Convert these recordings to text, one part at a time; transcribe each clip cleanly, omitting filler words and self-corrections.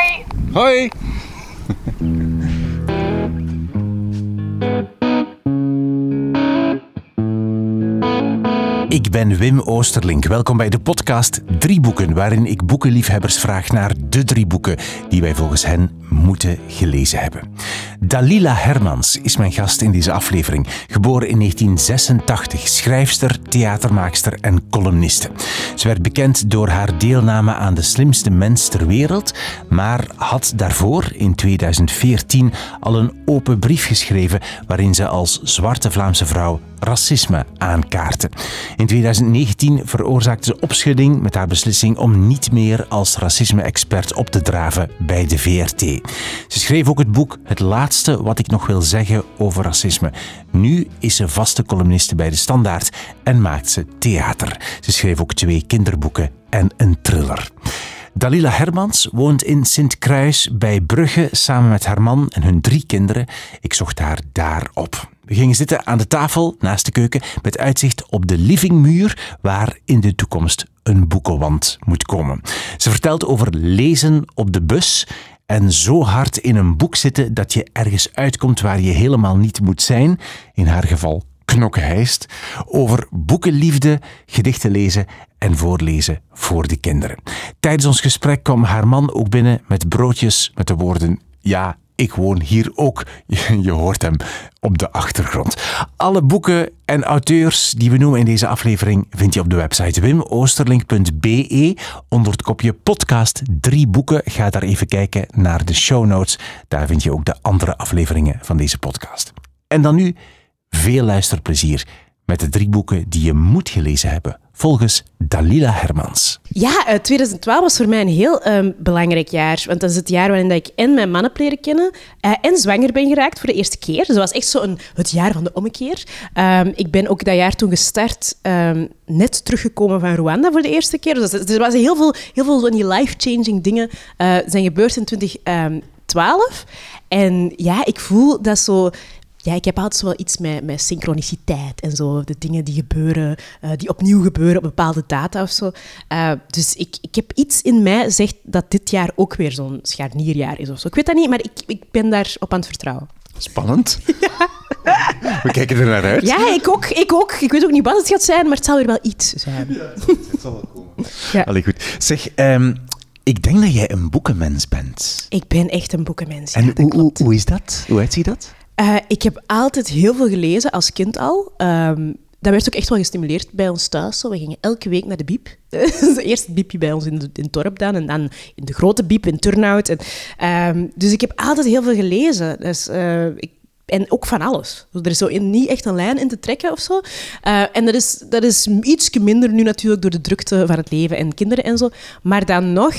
Hoi. Hoi. Ik ben Wim Oosterlink. Welkom bij de podcast 3 boeken, waarin ik boekenliefhebbers vraag naar de 3 boeken die wij volgens hen moeten gelezen hebben. Dalila Hermans is mijn gast in deze aflevering. Geboren in 1986, schrijfster, theatermaakster en columniste. Ze werd bekend door haar deelname aan De Slimste Mens ter Wereld, maar had daarvoor, in 2014, al een open brief geschreven waarin ze als zwarte Vlaamse vrouw racisme aankaartte. In 2019 veroorzaakte ze opschudding met haar beslissing om niet meer als racisme-expert op te draven bij de VRT. Ze schreef ook het boek Het Laatste wat ik nog wil zeggen over racisme. Nu is ze vaste columniste bij De Standaard en maakt ze theater. Ze schreef ook 2 kinderboeken en een thriller. Dalila Hermans woont in Sint-Kruis bij Brugge samen met haar man en hun 3 kinderen. Ik zocht haar daar op. We gingen zitten aan de tafel naast de keuken met uitzicht op de livingmuur waar in de toekomst een boekenwand moet komen. Ze vertelt over lezen op de bus en zo hard in een boek zitten dat je ergens uitkomt waar je helemaal niet moet zijn. In haar geval Knokke-Heist. Over boekenliefde, gedichten lezen en voorlezen voor de kinderen. Tijdens ons gesprek kwam haar man ook binnen met broodjes met de woorden: ja, ik woon hier ook. Je hoort hem op de achtergrond. Alle boeken en auteurs die we noemen in deze aflevering vind je op de website wimoosterlink.be onder het kopje podcast 3 boeken. Ga daar even kijken naar de show notes. Daar vind je ook de andere afleveringen van deze podcast. En dan nu veel luisterplezier met de 3 boeken die je moet gelezen hebben, volgens Dalila Hermans. Ja, 2012 was voor mij een heel belangrijk jaar. Want dat is het jaar waarin dat ik en mijn man heb leren kennen en zwanger ben geraakt voor de eerste keer. Dus dat was echt zo het jaar van de ommekeer. Ik ben ook dat jaar toen gestart, net teruggekomen van Rwanda voor de eerste keer. Dus er was heel veel van die life-changing dingen zijn gebeurd in 2012. En ja, ik voel dat zo... Ja, ik heb altijd wel iets met synchroniciteit en zo. De dingen die gebeuren, die opnieuw gebeuren op bepaalde data of zo. Dus ik heb iets in mij zegt dat dit jaar ook weer zo'n scharnierjaar is of zo. Ik weet dat niet, maar ik ben daarop aan het vertrouwen. Spannend. Ja. We kijken er naar uit. Ja, ik ook. Ik weet ook niet wat het gaat zijn, maar het zal weer wel iets zijn. Ja, het zal wel komen. Ja. Allee, goed. Zeg... ik denk dat jij een boekenmens bent. Ik ben echt een boekenmens. En hoe is dat? Hoe uitziet dat? Ik heb altijd heel veel gelezen, als kind al. Dat werd ook echt wel gestimuleerd bij ons thuis. Zo. We gingen elke week naar de biep. Eerst het biepje bij ons in het dorp dan, en dan in de grote biep in Turnhout. Dus ik heb altijd heel veel gelezen. Dus, en ook van alles. Dus er is zo niet echt een lijn in te trekken of zo. En dat is iets minder nu natuurlijk door de drukte van het leven en kinderen en zo. Maar dan nog...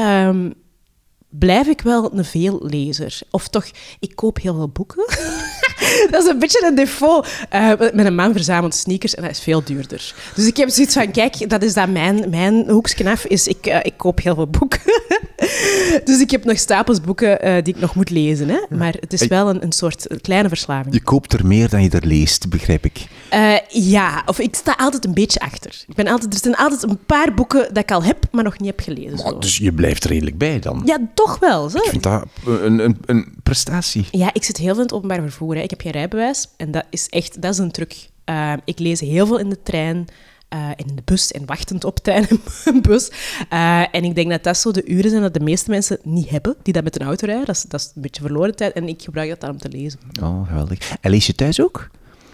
blijf ik wel een veellezer. Of toch, ik koop heel veel boeken. Dat is een beetje een default. Mijn man verzamelt sneakers en dat is veel duurder. Dus ik heb zoiets van, kijk, dat is dan mijn hoeksknaf, is ik koop heel veel boeken. Dus ik heb nog stapels boeken die ik nog moet lezen. Hè? Maar het is wel een soort kleine verslaving. Je koopt er meer dan je er leest, begrijp ik. Ja, of ik sta altijd een beetje achter. Er zijn altijd een paar boeken dat ik al heb, maar nog niet heb gelezen. Maar, dus je blijft er redelijk bij dan? Ja, toch wel. Zo. Ik vind dat een prestatie. Ja, ik zit heel veel in het openbaar vervoer. Hè. Ik heb geen rijbewijs en dat is een truc. Ik lees heel veel in de trein en in de bus en wachtend op trein en bus. En ik denk dat dat zo de uren zijn dat de meeste mensen niet hebben, die dat met een auto rijden. Dat is een beetje verloren tijd en ik gebruik dat dan om te lezen. Oh, geweldig. En lees je thuis ook?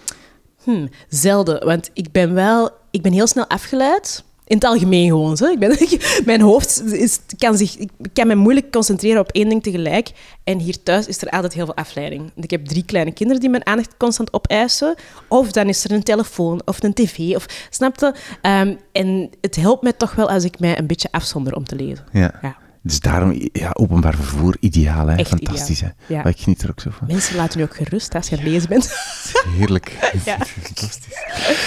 Zelden, want ik ben heel snel afgeleid. In het algemeen gewoon. Zo. Mijn hoofd ik kan me moeilijk concentreren op 1 ding tegelijk. En hier thuis is er altijd heel veel afleiding. Ik heb 3 kleine kinderen die mijn aandacht constant opeisen. Of dan is er een telefoon of een tv. Snap je? En het helpt mij toch wel als ik mij een beetje afzonder om te lezen. Ja. Dus daarom, openbaar vervoer, ideaal, hè? Echt fantastisch. Ideaal. Hè? Ja. Maar ik geniet er ook zo van. Mensen laten nu ook gerust als je aan het lezen bent. Heerlijk. Ja. Fantastisch.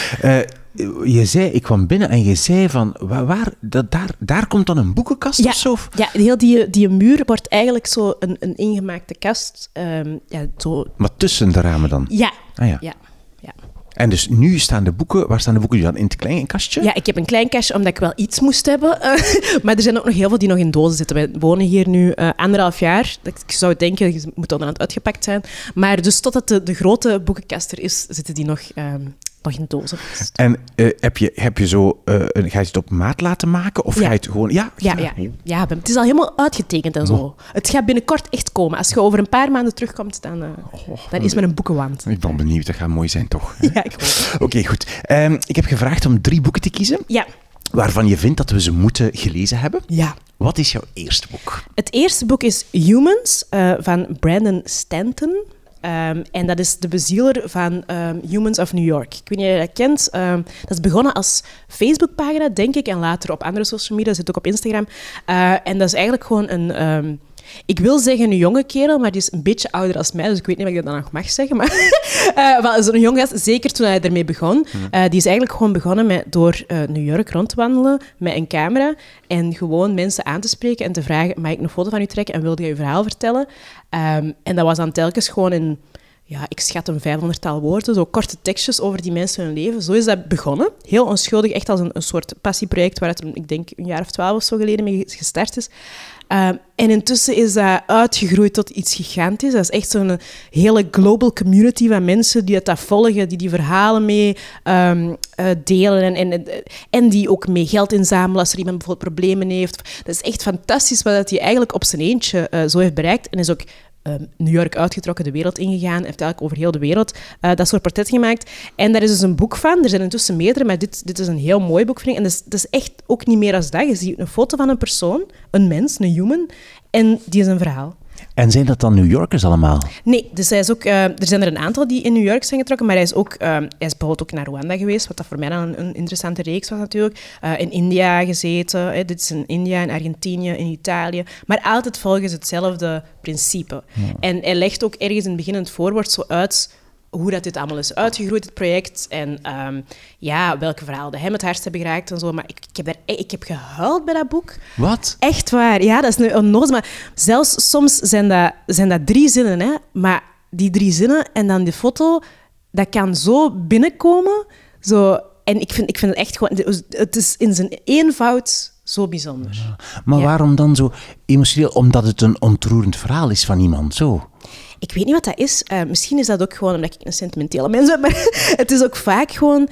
Ik kwam binnen en je zei van, daar komt dan een boekenkast of zo? Ja, heel die muur wordt eigenlijk zo een ingemaakte kast. Zo. Maar tussen de ramen dan? Ja. Ah, ja. Ja. En dus nu staan de boeken... Waar staan de boeken nu dan? In het klein kastje? Ja, ik heb een klein kastje, omdat ik wel iets moest hebben. Maar er zijn ook nog heel veel die nog in dozen zitten. Wij wonen hier nu 1,5 jaar. Ik zou denken, je moet dan aan het uitgepakt zijn. Maar dus totdat de grote boekenkast er is, zitten die nog in dozen. En heb je zo... ga je het op maat laten maken? Of ga je het gewoon... Ja, het is al helemaal uitgetekend en zo. Het gaat binnenkort echt komen. Als je over een paar maanden terugkomt, dan is men een boekenwand. Ik ben benieuwd, dat gaat mooi zijn, toch? Ja, ik hoop. Oké, goed. Ik heb gevraagd om 3 boeken te kiezen. Ja. Waarvan je vindt dat we ze moeten gelezen hebben. Ja. Wat is jouw eerste boek? Het eerste boek is Humans van Brandon Stanton. En dat is de bezieler van Humans of New York. Ik weet niet of je dat kent. Dat is begonnen als Facebookpagina, denk ik, en later op andere social media, zit ook op Instagram. En dat is eigenlijk gewoon een... ik wil zeggen een jonge kerel, maar die is een beetje ouder als mij, dus ik weet niet of ik dat dan nog mag zeggen. Maar wel, zo'n jonge gast, zeker toen hij ermee begon. Die is eigenlijk gewoon begonnen met door New York rond te wandelen met een camera en gewoon mensen aan te spreken en te vragen, mag ik een foto van u trekken en wilde je verhaal vertellen? En dat was dan telkens gewoon in... Ja, ik schat een 500-tal woorden, zo korte tekstjes over die mensen hun leven. Zo is dat begonnen. Heel onschuldig, echt als een soort passieproject waar het, ik denk, een jaar of 12 of zo geleden mee gestart is. En intussen is dat uitgegroeid tot iets gigantisch. Dat is echt zo'n hele global community van mensen die dat volgen, die verhalen mee delen en die ook mee geld inzamelen als er iemand bijvoorbeeld problemen heeft. Dat is echt fantastisch wat hij eigenlijk op zijn eentje zo heeft bereikt. En is ook New York uitgetrokken, de wereld ingegaan, heeft eigenlijk over heel de wereld dat soort portretten gemaakt. En daar is dus een boek van. Er zijn intussen meerdere, maar dit is een heel mooi boek, vind ik. En dat is echt ook niet meer als dat. Je ziet een foto van een persoon, een mens, een human, en die is een verhaal. En zijn dat dan New Yorkers allemaal? Nee, dus hij is ook, er zijn er een aantal die in New York zijn getrokken, maar hij is bijvoorbeeld ook naar Rwanda geweest, wat dat voor mij dan een interessante reeks was natuurlijk. In India gezeten, dit is in India, in Argentinië, in Italië. Maar altijd volgens hetzelfde principe. Ja. En hij legt ook ergens in het begin het voorwoord zo uit hoe dat dit allemaal is uitgegroeid, het project. En welke verhalen hem het hardst hebben geraakt en zo. Maar ik heb gehuild bij dat boek. Wat? Echt waar. Ja, dat is nu onnozel. Maar zelfs soms zijn dat 3 zinnen, hè. Maar die 3 zinnen en dan die foto, dat kan zo binnenkomen. Zo. En ik vind het echt gewoon... Het is in zijn eenvoud zo bijzonder. Ja. Maar waarom dan zo emotioneel? Omdat het een ontroerend verhaal is van iemand, zo... Ik weet niet wat dat is. Misschien is dat ook gewoon omdat ik een sentimentele mens ben, maar het is ook vaak gewoon...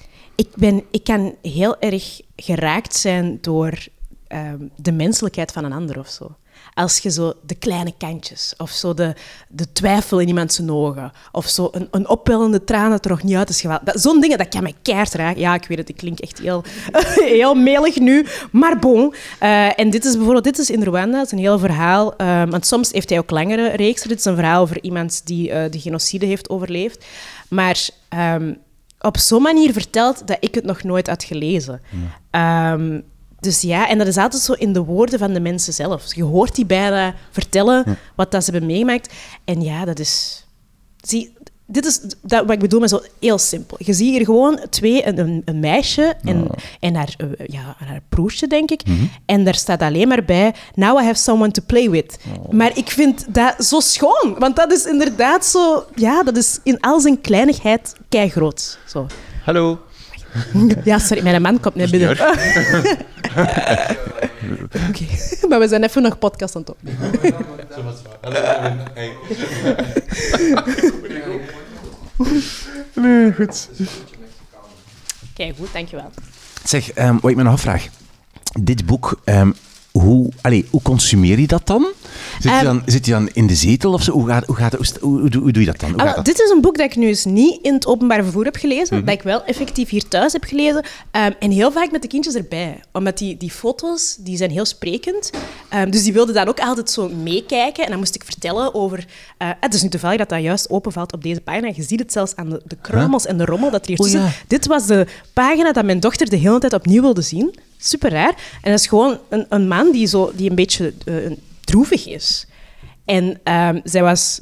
Ik kan heel erg geraakt zijn door de menselijkheid van een ander of zo. Als je zo de kleine kantjes, of zo de twijfel in iemand zijn ogen, of zo een opwellende traan dat er nog niet uit is gehaald. Zo'n dingen, dat kan mij keihard raken. Ja, ik weet het, ik klink echt heel melig nu, maar bon. En dit is in Rwanda, dat is een heel verhaal, want soms heeft hij ook langere reeksen. Dit is een verhaal over iemand die de genocide heeft overleefd. Maar op zo'n manier verteld dat ik het nog nooit had gelezen. Ja. Dus ja, en dat is altijd zo in de woorden van de mensen zelf. Je hoort die bijna vertellen wat dat ze hebben meegemaakt. En ja, dat is... Zie, dit is wat ik bedoel met zo heel simpel. Je ziet hier gewoon een meisje en haar broertje, denk ik. Mm-hmm. En daar staat alleen maar bij, now I have someone to play with. Oh. Maar ik vind dat zo schoon. Want dat is inderdaad zo... Ja, dat is in al zijn kleinigheid keigroot. Zo. Hallo. Ja, sorry, mijn man komt net binnen. Oké, maar we zijn even nog podcast aan het opnemen. Zo was het waar. Hey. Nee, goed. Kijk, goed, dankjewel. Zeg, wat ik me nog afvraag. Dit boek, hoe consumeer je dat dan? Zit je dan in de zetel of zo? Hoe doe je dat dan? Dit is een boek dat ik nu eens niet in het openbaar vervoer heb gelezen, dat ik wel effectief hier thuis heb gelezen. En heel vaak met de kindjes erbij. Omdat die foto's, die zijn heel sprekend. Dus die wilden dan ook altijd zo meekijken. En dan moest ik vertellen over... het is nu toevallig dat juist openvalt op deze pagina. Je ziet het zelfs aan de kruimels en de rommel dat er hier tussen... Ja. Dit was de pagina dat mijn dochter de hele tijd opnieuw wilde zien. Super raar. En dat is gewoon een man die een beetje droevig is. En zij was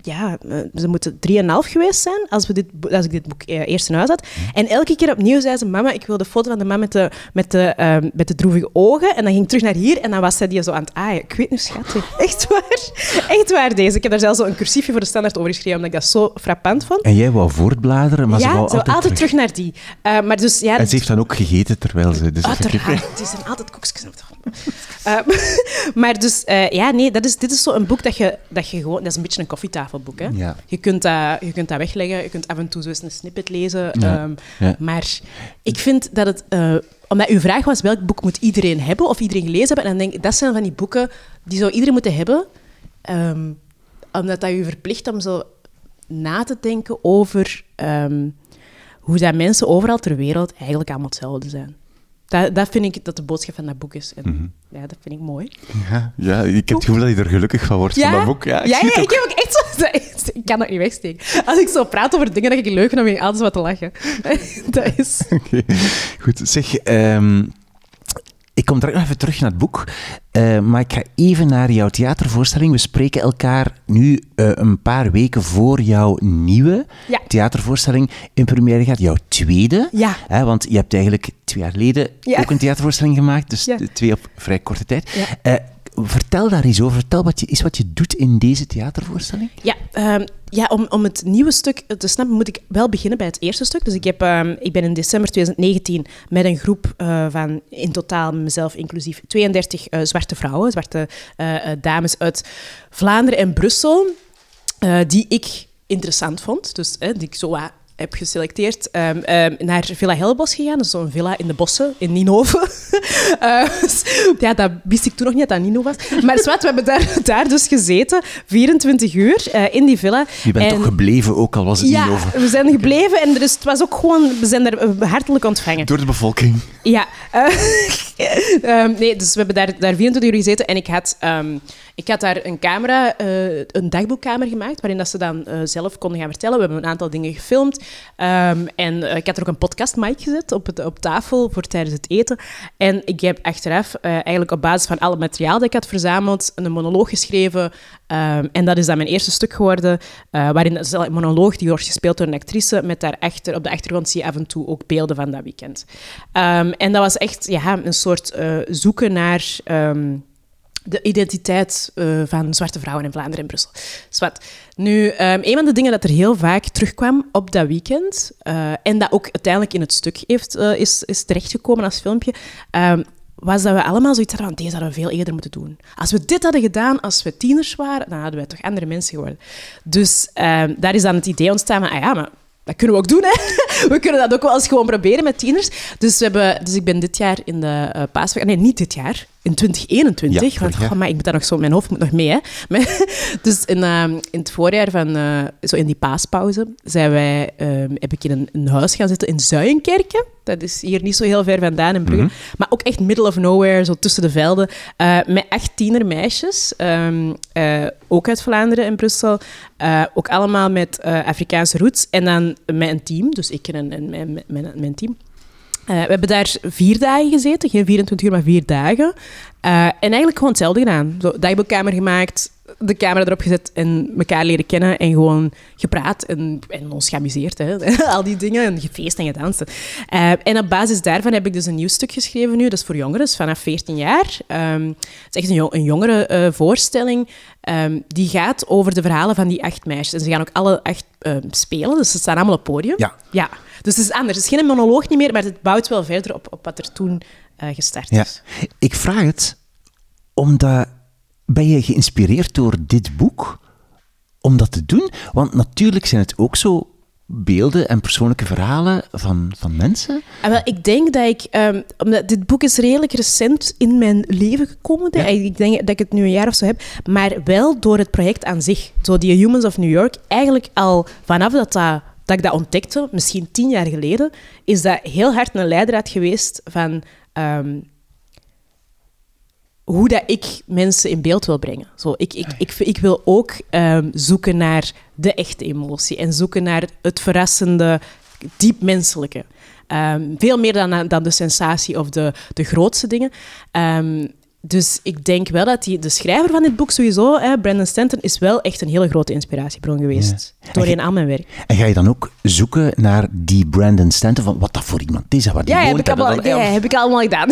ze moeten 3,5 geweest zijn als ik dit boek eerst in huis had. En elke keer opnieuw zei ze, mama, ik wil de foto van de man met de droevige ogen. En dan ging ik terug naar hier en dan was zij die zo aan het aaien. Ik weet nu, schat, echt waar deze. Ik heb daar zelfs zo een cursiefje voor de standaard over geschreven, omdat ik dat zo frappant vond. En jij wou voortbladeren, maar ze wou altijd terug naar die. Maar dus, en ze heeft dan ook gegeten terwijl ze... Dus uiteraard, er zijn altijd koekjes op. Maar dus, dit is zo'n boek dat je gewoon... Dat is een beetje een koffietafelboek, hè. Ja. Je kunt dat wegleggen, je kunt af en toe zo eens een snippet lezen. Maar ik vind dat het... omdat uw vraag was, welk boek moet iedereen hebben of iedereen gelezen hebben? En dan denk ik, dat zijn van die boeken die zou iedereen moeten hebben. Omdat dat je verplicht om zo na te denken over hoe dat mensen overal ter wereld eigenlijk allemaal hetzelfde zijn. Dat vind ik dat de boodschap van dat boek is. En, dat vind ik mooi. Ja, ik heb het gevoel dat je er gelukkig van wordt van dat boek. Ja, ik heb ook echt zo... Ik kan dat niet wegsteken. Als ik zo praat over dingen dat ik leuk vind, dan ben ik altijd wat te lachen. Dat is... Okay. Goed, zeg... Ik kom direct nog even terug naar het boek, maar ik ga even naar jouw theatervoorstelling. We spreken elkaar nu een paar weken voor jouw nieuwe theatervoorstelling in première gaat. Jouw tweede, want je hebt eigenlijk 2 jaar geleden ook een theatervoorstelling gemaakt, dus 2 op vrij korte tijd. Ja. Vertel daar eens over. Vertel wat je doet in deze theatervoorstelling. Om het nieuwe stuk te snappen, moet ik wel beginnen bij het eerste stuk. Dus ik ben in december 2019 met een groep van in totaal mezelf inclusief 32 zwarte vrouwen, zwarte dames uit Vlaanderen en Brussel, die ik interessant vond. Dus die ik zo heb geselecteerd, naar Villa Helbos gegaan. Dat is zo'n villa in de bossen, in Ninove. Dat wist ik toen nog niet dat Ninove was. Maar we hebben daar dus gezeten, 24 uur in die villa. Je bent toch gebleven, ook al was het Ninove? Ja, we zijn gebleven en het was ook gewoon... We zijn daar hartelijk ontvangen. Door de bevolking? Ja. Dus we hebben daar 24 uur gezeten en ik had daar een dagboekkamer gemaakt, waarin dat ze dan zelf konden gaan vertellen. We hebben een aantal dingen gefilmd. En ik had er ook een podcastmic gezet op tafel voor tijdens het eten. En ik heb achteraf, eigenlijk op basis van alle materiaal dat ik had verzameld, een monoloog geschreven. En dat is dan mijn eerste stuk geworden, waarin dat is een monoloog die wordt gespeeld door een actrice, met daarachter, op de achtergrond zie je af en toe ook beelden van dat weekend. En dat was echt een soort zoeken naar... de identiteit van zwarte vrouwen in Vlaanderen en Brussel. Zwart. Nu, een van de dingen dat er heel vaak terugkwam op dat weekend, en dat ook uiteindelijk in het stuk is terechtgekomen als filmpje, was dat we allemaal zoiets hadden van, deze hadden we veel eerder moeten doen. Als we dit hadden gedaan als we tieners waren, dan hadden wij toch andere mensen geworden. Dus daar is dan het idee ontstaan van, maar dat kunnen we ook doen, hè. We kunnen dat ook wel eens gewoon proberen met tieners. Dus ik ben dit jaar in de paasvakantie... Nee, niet dit jaar. In 2021. Maar ik moet daar nog zo... Mijn hoofd moet nog mee, hè. Dus in het voorjaar van... zo in die paaspauze heb ik in een huis gaan zitten in Zuijenkerken. Dat is hier niet zo heel ver vandaan in Brugge. Maar ook echt middle of nowhere, zo tussen de velden. Met 8 tienermeisjes. Ook uit Vlaanderen en Brussel. Ook allemaal met Afrikaanse roots. En dan met een team. Dus ik en mijn team. We hebben daar 4 dagen gezeten. Geen 24 uur, maar 4 dagen. En eigenlijk gewoon hetzelfde gedaan. Zo, dagboekkamer gemaakt, de camera erop gezet en elkaar leren kennen en gewoon gepraat en ons geamuseerd. Hè. Al die dingen, en gefeest en gedanst. En op basis daarvan heb ik dus een nieuw stuk geschreven nu. Dat is voor jongeren, dus vanaf 14 jaar. Het is echt een jongere voorstelling. Die gaat over de verhalen van die 8 meisjes. En ze gaan ook alle 8 spelen, dus ze staan allemaal op het podium. Ja. Dus het is anders. Het is geen monoloog niet meer, maar het bouwt wel verder op wat er toen gestart is. Ik vraag het omdat... Ben je geïnspireerd door dit boek om dat te doen? Want natuurlijk zijn het ook zo beelden en persoonlijke verhalen van mensen. Wel, ik denk dat omdat dit boek is redelijk recent in mijn leven gekomen. Ja. Ik denk dat ik het nu een jaar of zo heb. Maar wel door het project aan zich. Zo die Humans of New York. Eigenlijk al vanaf dat ik dat ontdekte, misschien 10 jaar geleden, is dat heel hard een leidraad geweest van... hoe dat ik mensen in beeld wil brengen. Zo, ik wil ook zoeken naar de echte emotie en zoeken naar het verrassende, diep menselijke. Veel meer dan de sensatie of de grootste dingen. Dus ik denk wel dat de schrijver van dit boek sowieso, Brandon Stanton, is wel echt een hele grote inspiratiebron geweest. Ja. Doorheen al mijn werk. En ga je dan ook zoeken naar die Brandon Stanton, van wat dat voor iemand is en waar die woont? Heb ik allemaal gedaan.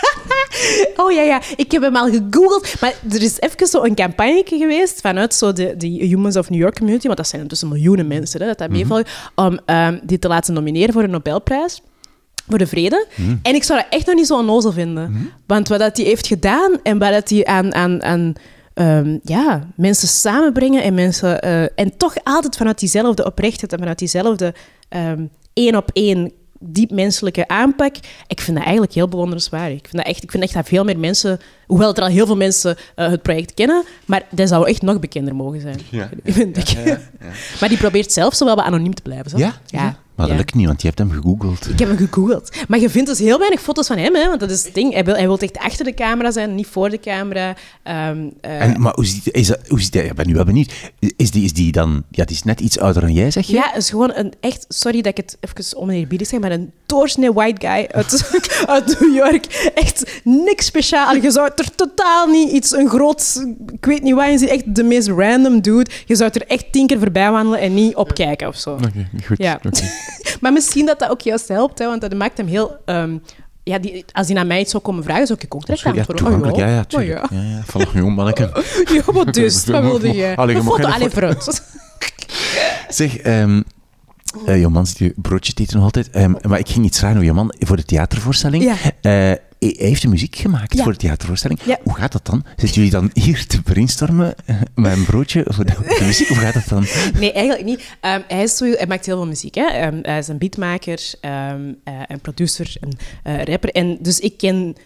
Oh ja, ik heb hem al gegoogeld. Maar er is even zo een campagne geweest vanuit zo de Humans of New York community, want dat zijn intussen miljoenen mensen, dat meevalt, om die te laten nomineren voor een Nobelprijs. Voor de vrede. En ik zou dat echt nog niet zo onnozel vinden. Want wat hij heeft gedaan en wat hij aan mensen samenbrengen en mensen... en toch altijd vanuit diezelfde oprechtheid en vanuit diezelfde één-op-één diep menselijke aanpak. Ik vind dat eigenlijk heel bewonderenswaardig. Ik vind echt dat veel meer mensen... Hoewel er al heel veel mensen het project kennen, maar dat zou echt nog bekender mogen zijn. Ja. Maar die probeert zelf zo wel wat anoniem te blijven. Zo. Ja. Maar dat lukt niet, want je hebt hem gegoogeld. Ik heb hem gegoogeld. Maar je vindt dus heel weinig foto's van hem, hè? Want dat is het ding. Hij wil echt achter de camera zijn, niet voor de camera. Maar hoe ziet hij? Ik ben nu wel benieuwd. Is die dan... Ja, die is net iets ouder dan jij, zeg je? Ja, het is gewoon een echt... Sorry dat ik het even oneerbiedig zeg, maar een doorsnee white guy uit New York. Echt niks speciaal. Je zou er totaal niet een groot... Ik weet niet wat, je ziet echt de meest random dude. Je zou er echt 10 keer voorbij wandelen en niet opkijken of zo. Oké, goed. Ja. Okay. Maar misschien dat ook juist helpt, hè, want dat maakt hem heel... als hij naar mij iets zou komen vragen, zou ik ook direct antwoorden. Ja, tuurlijk. Ja. Val me om, manneke. Ja, wat dus? Wat wilde jij? Een foto, alleen vooruit. Zeg, Joman zit je broodje te eten nog altijd. Maar ik ging iets vragen over Joman voor de theatervoorstelling. Ja. Hij heeft de muziek gemaakt voor de theatervoorstelling. Ja. Hoe gaat dat dan? Zitten jullie dan hier te brainstormen met een broodje voor de muziek? Hoe gaat dat dan? Nee, eigenlijk niet. Hij maakt heel veel muziek. Hè. Hij is een beatmaker, een producer, een rapper. En dus ik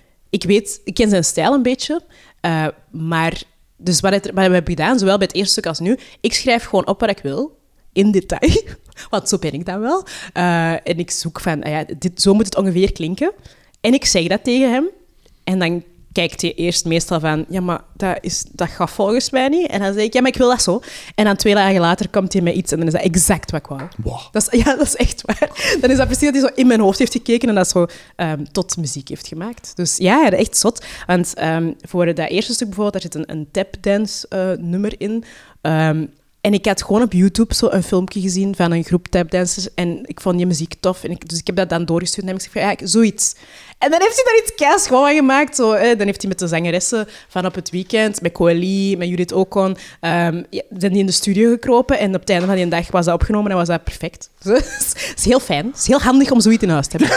ken zijn stijl een beetje. Maar dus wat we hebben gedaan, zowel bij het eerste stuk als nu, ik schrijf gewoon op wat ik wil, in detail. Want zo ben ik dan wel. En ik zoek van, zo moet het ongeveer klinken. En ik zeg dat tegen hem. En dan kijkt hij eerst meestal van... Ja, maar dat gaat volgens mij niet. En dan zeg ik, ja, maar ik wil dat zo. En dan 2 dagen later komt hij met iets en dan is dat exact wat ik wou. Wow. Dat is echt waar. Dan is dat precies dat hij zo in mijn hoofd heeft gekeken en dat zo tot muziek heeft gemaakt. Dus ja, echt zot. Want voor dat eerste stuk bijvoorbeeld, daar zit een tapdance nummer in... En ik had gewoon op YouTube zo een filmpje gezien van een groep tapdancers en ik vond die muziek tof. Dus ik heb dat dan doorgestuurd en heb ik gezegd van, zoiets. En dan heeft hij daar iets keis gewoon van gemaakt. Zo, dan heeft hij met de zangeressen van op het weekend, met Coeli, met Judith Ocon, zijn die in de studio gekropen en op het einde van die dag was dat opgenomen en was dat perfect. Dus het is heel fijn. Het is heel handig om zoiets in huis te hebben.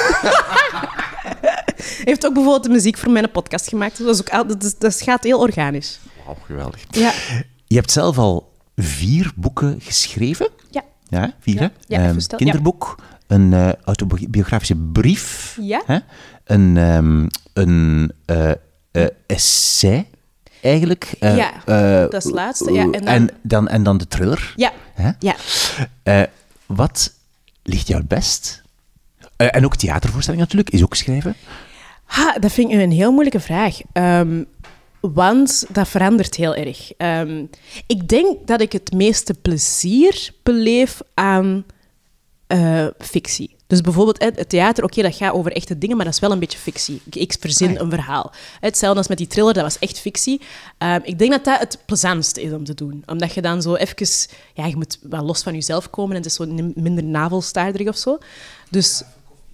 Hij heeft ook bijvoorbeeld de muziek voor mijn podcast gemaakt. Dat gaat heel organisch. Wauw, geweldig. Ja. Je hebt zelf al 4 boeken geschreven. Ja. Ja, 4, hè? Ja, kinderboek, een autobiografische brief, ja. Hè? Een essay, eigenlijk. Dat is het laatste. Ja. En dan de thriller. Ja. Hè? Ja. Wat ligt jou het best? En ook theatervoorstelling natuurlijk, is ook schrijven. Dat vind ik een heel moeilijke vraag. Want dat verandert heel erg. Ik denk dat ik het meeste plezier beleef aan fictie. Dus bijvoorbeeld het theater, dat gaat over echte dingen, maar dat is wel een beetje fictie. Ik verzin een verhaal. Hetzelfde als met die thriller, dat was echt fictie. Ik denk dat dat het plezantste is om te doen. Omdat je dan zo even... Ja, je moet wel los van jezelf komen en het is zo minder navelstaarderig of zo. Dus...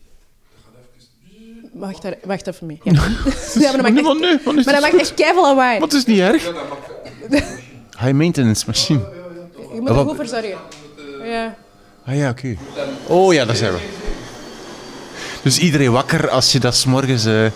Wacht even mee. Ja. Maar dat maakt echt keiveel lawaai. Wat is niet erg? High maintenance machine. Je moet er goed voor zorgen. Ja. Ah ja, oké. Oh ja, dat zijn we. Dus iedereen wakker als je dat 's morgens... Als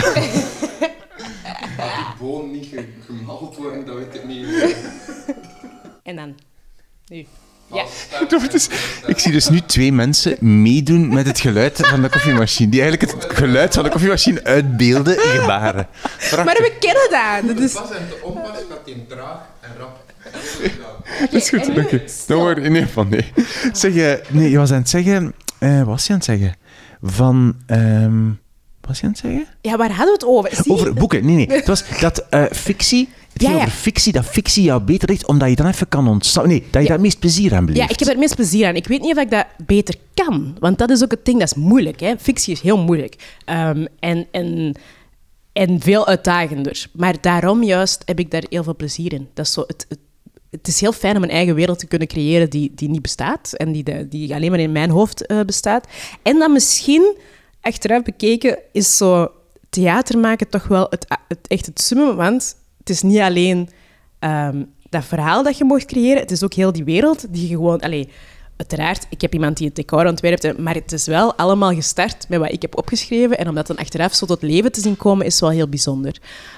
die boon niet gemald worden, dan weet ik niet. En dan? Nu. Ja. Ik zie dus nu 2 mensen meedoen met het geluid van de koffiemachine. Die eigenlijk het geluid van de koffiemachine uitbeelden in gebaren. Maar we kennen dat. Dus... Pas en de onpas gaat in traag en rap. Dat is goed, dank je. Dan hoor ik nee van nee. Zeg, je was aan het zeggen... wat was je aan het zeggen? Wat was je aan het zeggen? Ja, waar hadden we het over? Over boeken. Nee. Het was dat fictie... Het ging over fictie, dat fictie jou beter ligt, omdat je dan even kan ontstaan. Nee, dat je daar het meest plezier aan beleeft. Ja, ik heb er het meest plezier aan. Ik weet niet of ik dat beter kan. Want dat is ook het ding, dat is moeilijk. Hè? Fictie is heel moeilijk. En En veel uitdagender. Maar daarom juist heb ik daar heel veel plezier in. Dat is zo het is heel fijn om een eigen wereld te kunnen creëren die niet bestaat. En die alleen maar in mijn hoofd bestaat. En dan misschien, achteraf bekeken, is zo theater maken toch wel echt het summum. Want het is niet alleen dat verhaal dat je mocht creëren. Het is ook heel die wereld die je gewoon... Uiteraard, ik heb iemand die het decor ontwerpt, maar het is wel allemaal gestart met wat ik heb opgeschreven. En om dat dan achteraf zo tot leven te zien komen, is wel heel bijzonder.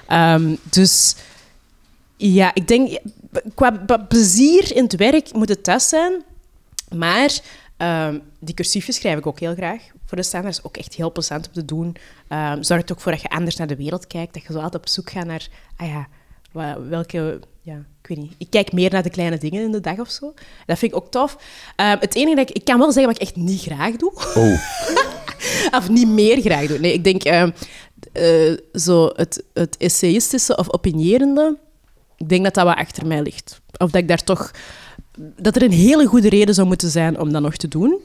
Dus ja, ik denk, qua plezier in het werk moet het dat zijn. Maar die cursiefjes schrijf ik ook heel graag voor de standaard. Dat is ook echt heel plezant om te doen. Zorgt ook voor dat je anders naar de wereld kijkt. Dat je zo altijd op zoek gaat naar... welke... Ja, ik weet niet. Ik kijk meer naar de kleine dingen in de dag of zo. Dat vind ik ook tof. Het enige dat ik kan wel zeggen wat ik echt niet graag doe. Oh. Of niet meer graag doe. Nee, ik denk zo het essayistische of opinierende, ik denk dat dat wat achter mij ligt. Of dat ik daar toch... Dat er een hele goede reden zou moeten zijn om dat nog te doen.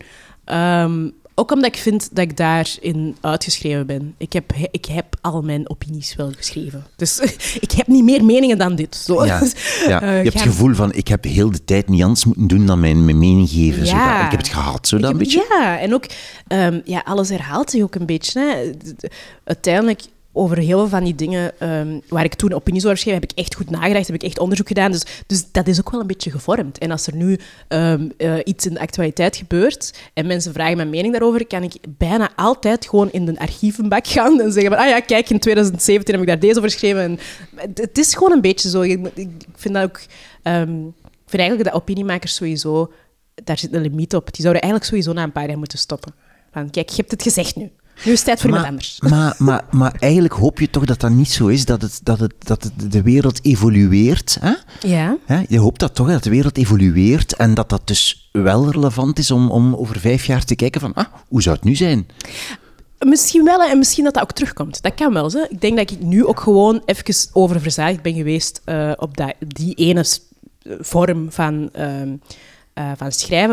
Ook omdat ik vind dat ik daarin uitgeschreven ben. Ik heb al mijn opinies wel geschreven. Dus ik heb niet meer meningen dan dit. Zo. Ja. Je hebt het gevoel van, ik heb heel de tijd niet anders moeten doen dan mijn mening geven. Ja. Ik heb het gehad, zo dan een beetje. Ja, en ook alles herhaalt zich ook een beetje. Hè. Uiteindelijk... Over heel veel van die dingen waar ik toen opinies over schreef, heb ik echt goed nagedacht, heb ik echt onderzoek gedaan. Dus dat is ook wel een beetje gevormd. En als er nu iets in de actualiteit gebeurt en mensen vragen mijn mening daarover, kan ik bijna altijd gewoon in de archievenbak gaan en zeggen van, kijk, in 2017 heb ik daar deze over geschreven. En het is gewoon een beetje zo. Ik vind dat ook... ik vind eigenlijk dat opiniemakers sowieso... Daar zit een limiet op. Die zouden eigenlijk sowieso na een paar jaar moeten stoppen. Van, kijk, je hebt het gezegd nu. Nu is het tijd voor iemand anders. Maar eigenlijk hoop je toch dat dat niet zo is, dat de wereld evolueert. Hè? Ja. Je hoopt dat toch, dat de wereld evolueert en dat dat dus wel relevant is om over 5 jaar te kijken van, hoe zou het nu zijn? Misschien wel, en misschien dat ook terugkomt. Dat kan wel. Hè. Ik denk dat ik nu ook gewoon even oververzadigd ben geweest op die ene vorm van schrijven.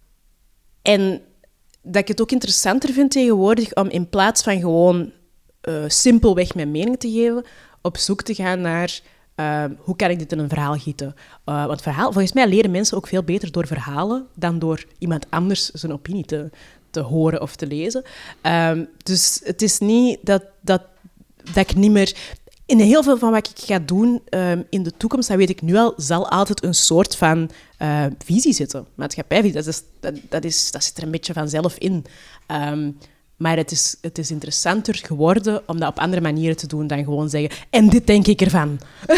En... dat ik het ook interessanter vind tegenwoordig om in plaats van gewoon simpelweg mijn mening te geven, op zoek te gaan naar hoe kan ik dit in een verhaal gieten. Want volgens mij leren mensen ook veel beter door verhalen dan door iemand anders zijn opinie te horen of te lezen. Dus het is niet dat ik niet meer... In heel veel van wat ik ga doen in de toekomst, dat weet ik nu al, zal altijd een soort van visie zitten. Maatschappijvisie, dat zit er een beetje vanzelf in. Maar het is interessanter geworden om dat op andere manieren te doen dan gewoon zeggen, en dit denk ik ervan.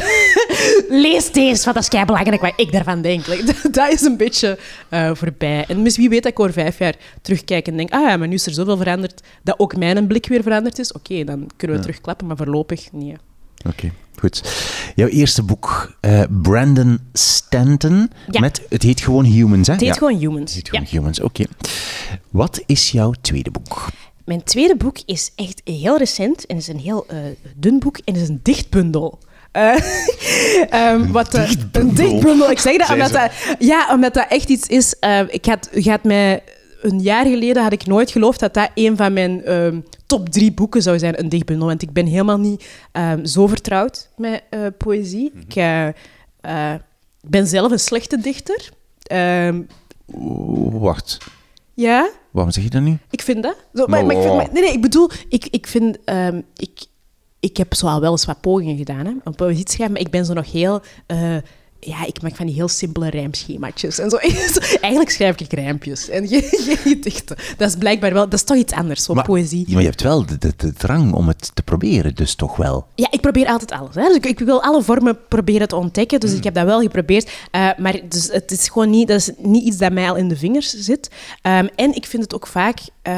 Lees deze, want dat is keibelangrijk wat ik daarvan denk. Dat is een beetje voorbij. En wie weet dat ik over 5 jaar terugkijk en denk, maar nu is er zoveel veranderd dat ook mijn blik weer veranderd is. Oké, dan kunnen we terugklappen, maar voorlopig niet. Oké, goed. Jouw eerste boek, Brandon Stanton, het heet gewoon Humans, hè? Het heet gewoon Humans. Het heet gewoon Humans, oké. Wat is jouw tweede boek? Mijn tweede boek is echt heel recent en is een heel dun boek en is een dichtbundel. Een dichtbundel, ik zeg dat omdat dat echt iets is... Een jaar geleden had ik nooit geloofd dat dat een van mijn top 3 boeken zou zijn, een dichtbundel. Want ik ben helemaal niet zo vertrouwd met poëzie. Ik ben zelf een slechte dichter. Wacht. Ja? Waarom zeg je dat nu? Ik vind dat. Ik bedoel, ik vind... Ik heb zo al wel eens wat pogingen gedaan om poëzie te schrijven, maar ik ben zo nog heel... ik maak van die heel simpele rijmschemaatjes. En zo. Eigenlijk schrijf ik rijmpjes en geen gedichten. Dat is blijkbaar wel... Dat is toch iets anders, poëzie. Maar je hebt wel de drang om het te proberen, dus toch wel? Ja, ik probeer altijd alles. Hè. Dus ik wil alle vormen proberen te ontdekken, dus ik heb dat wel geprobeerd. Maar dus het is gewoon niet... Dat is niet iets dat mij al in de vingers zit. En ik vind het ook vaak...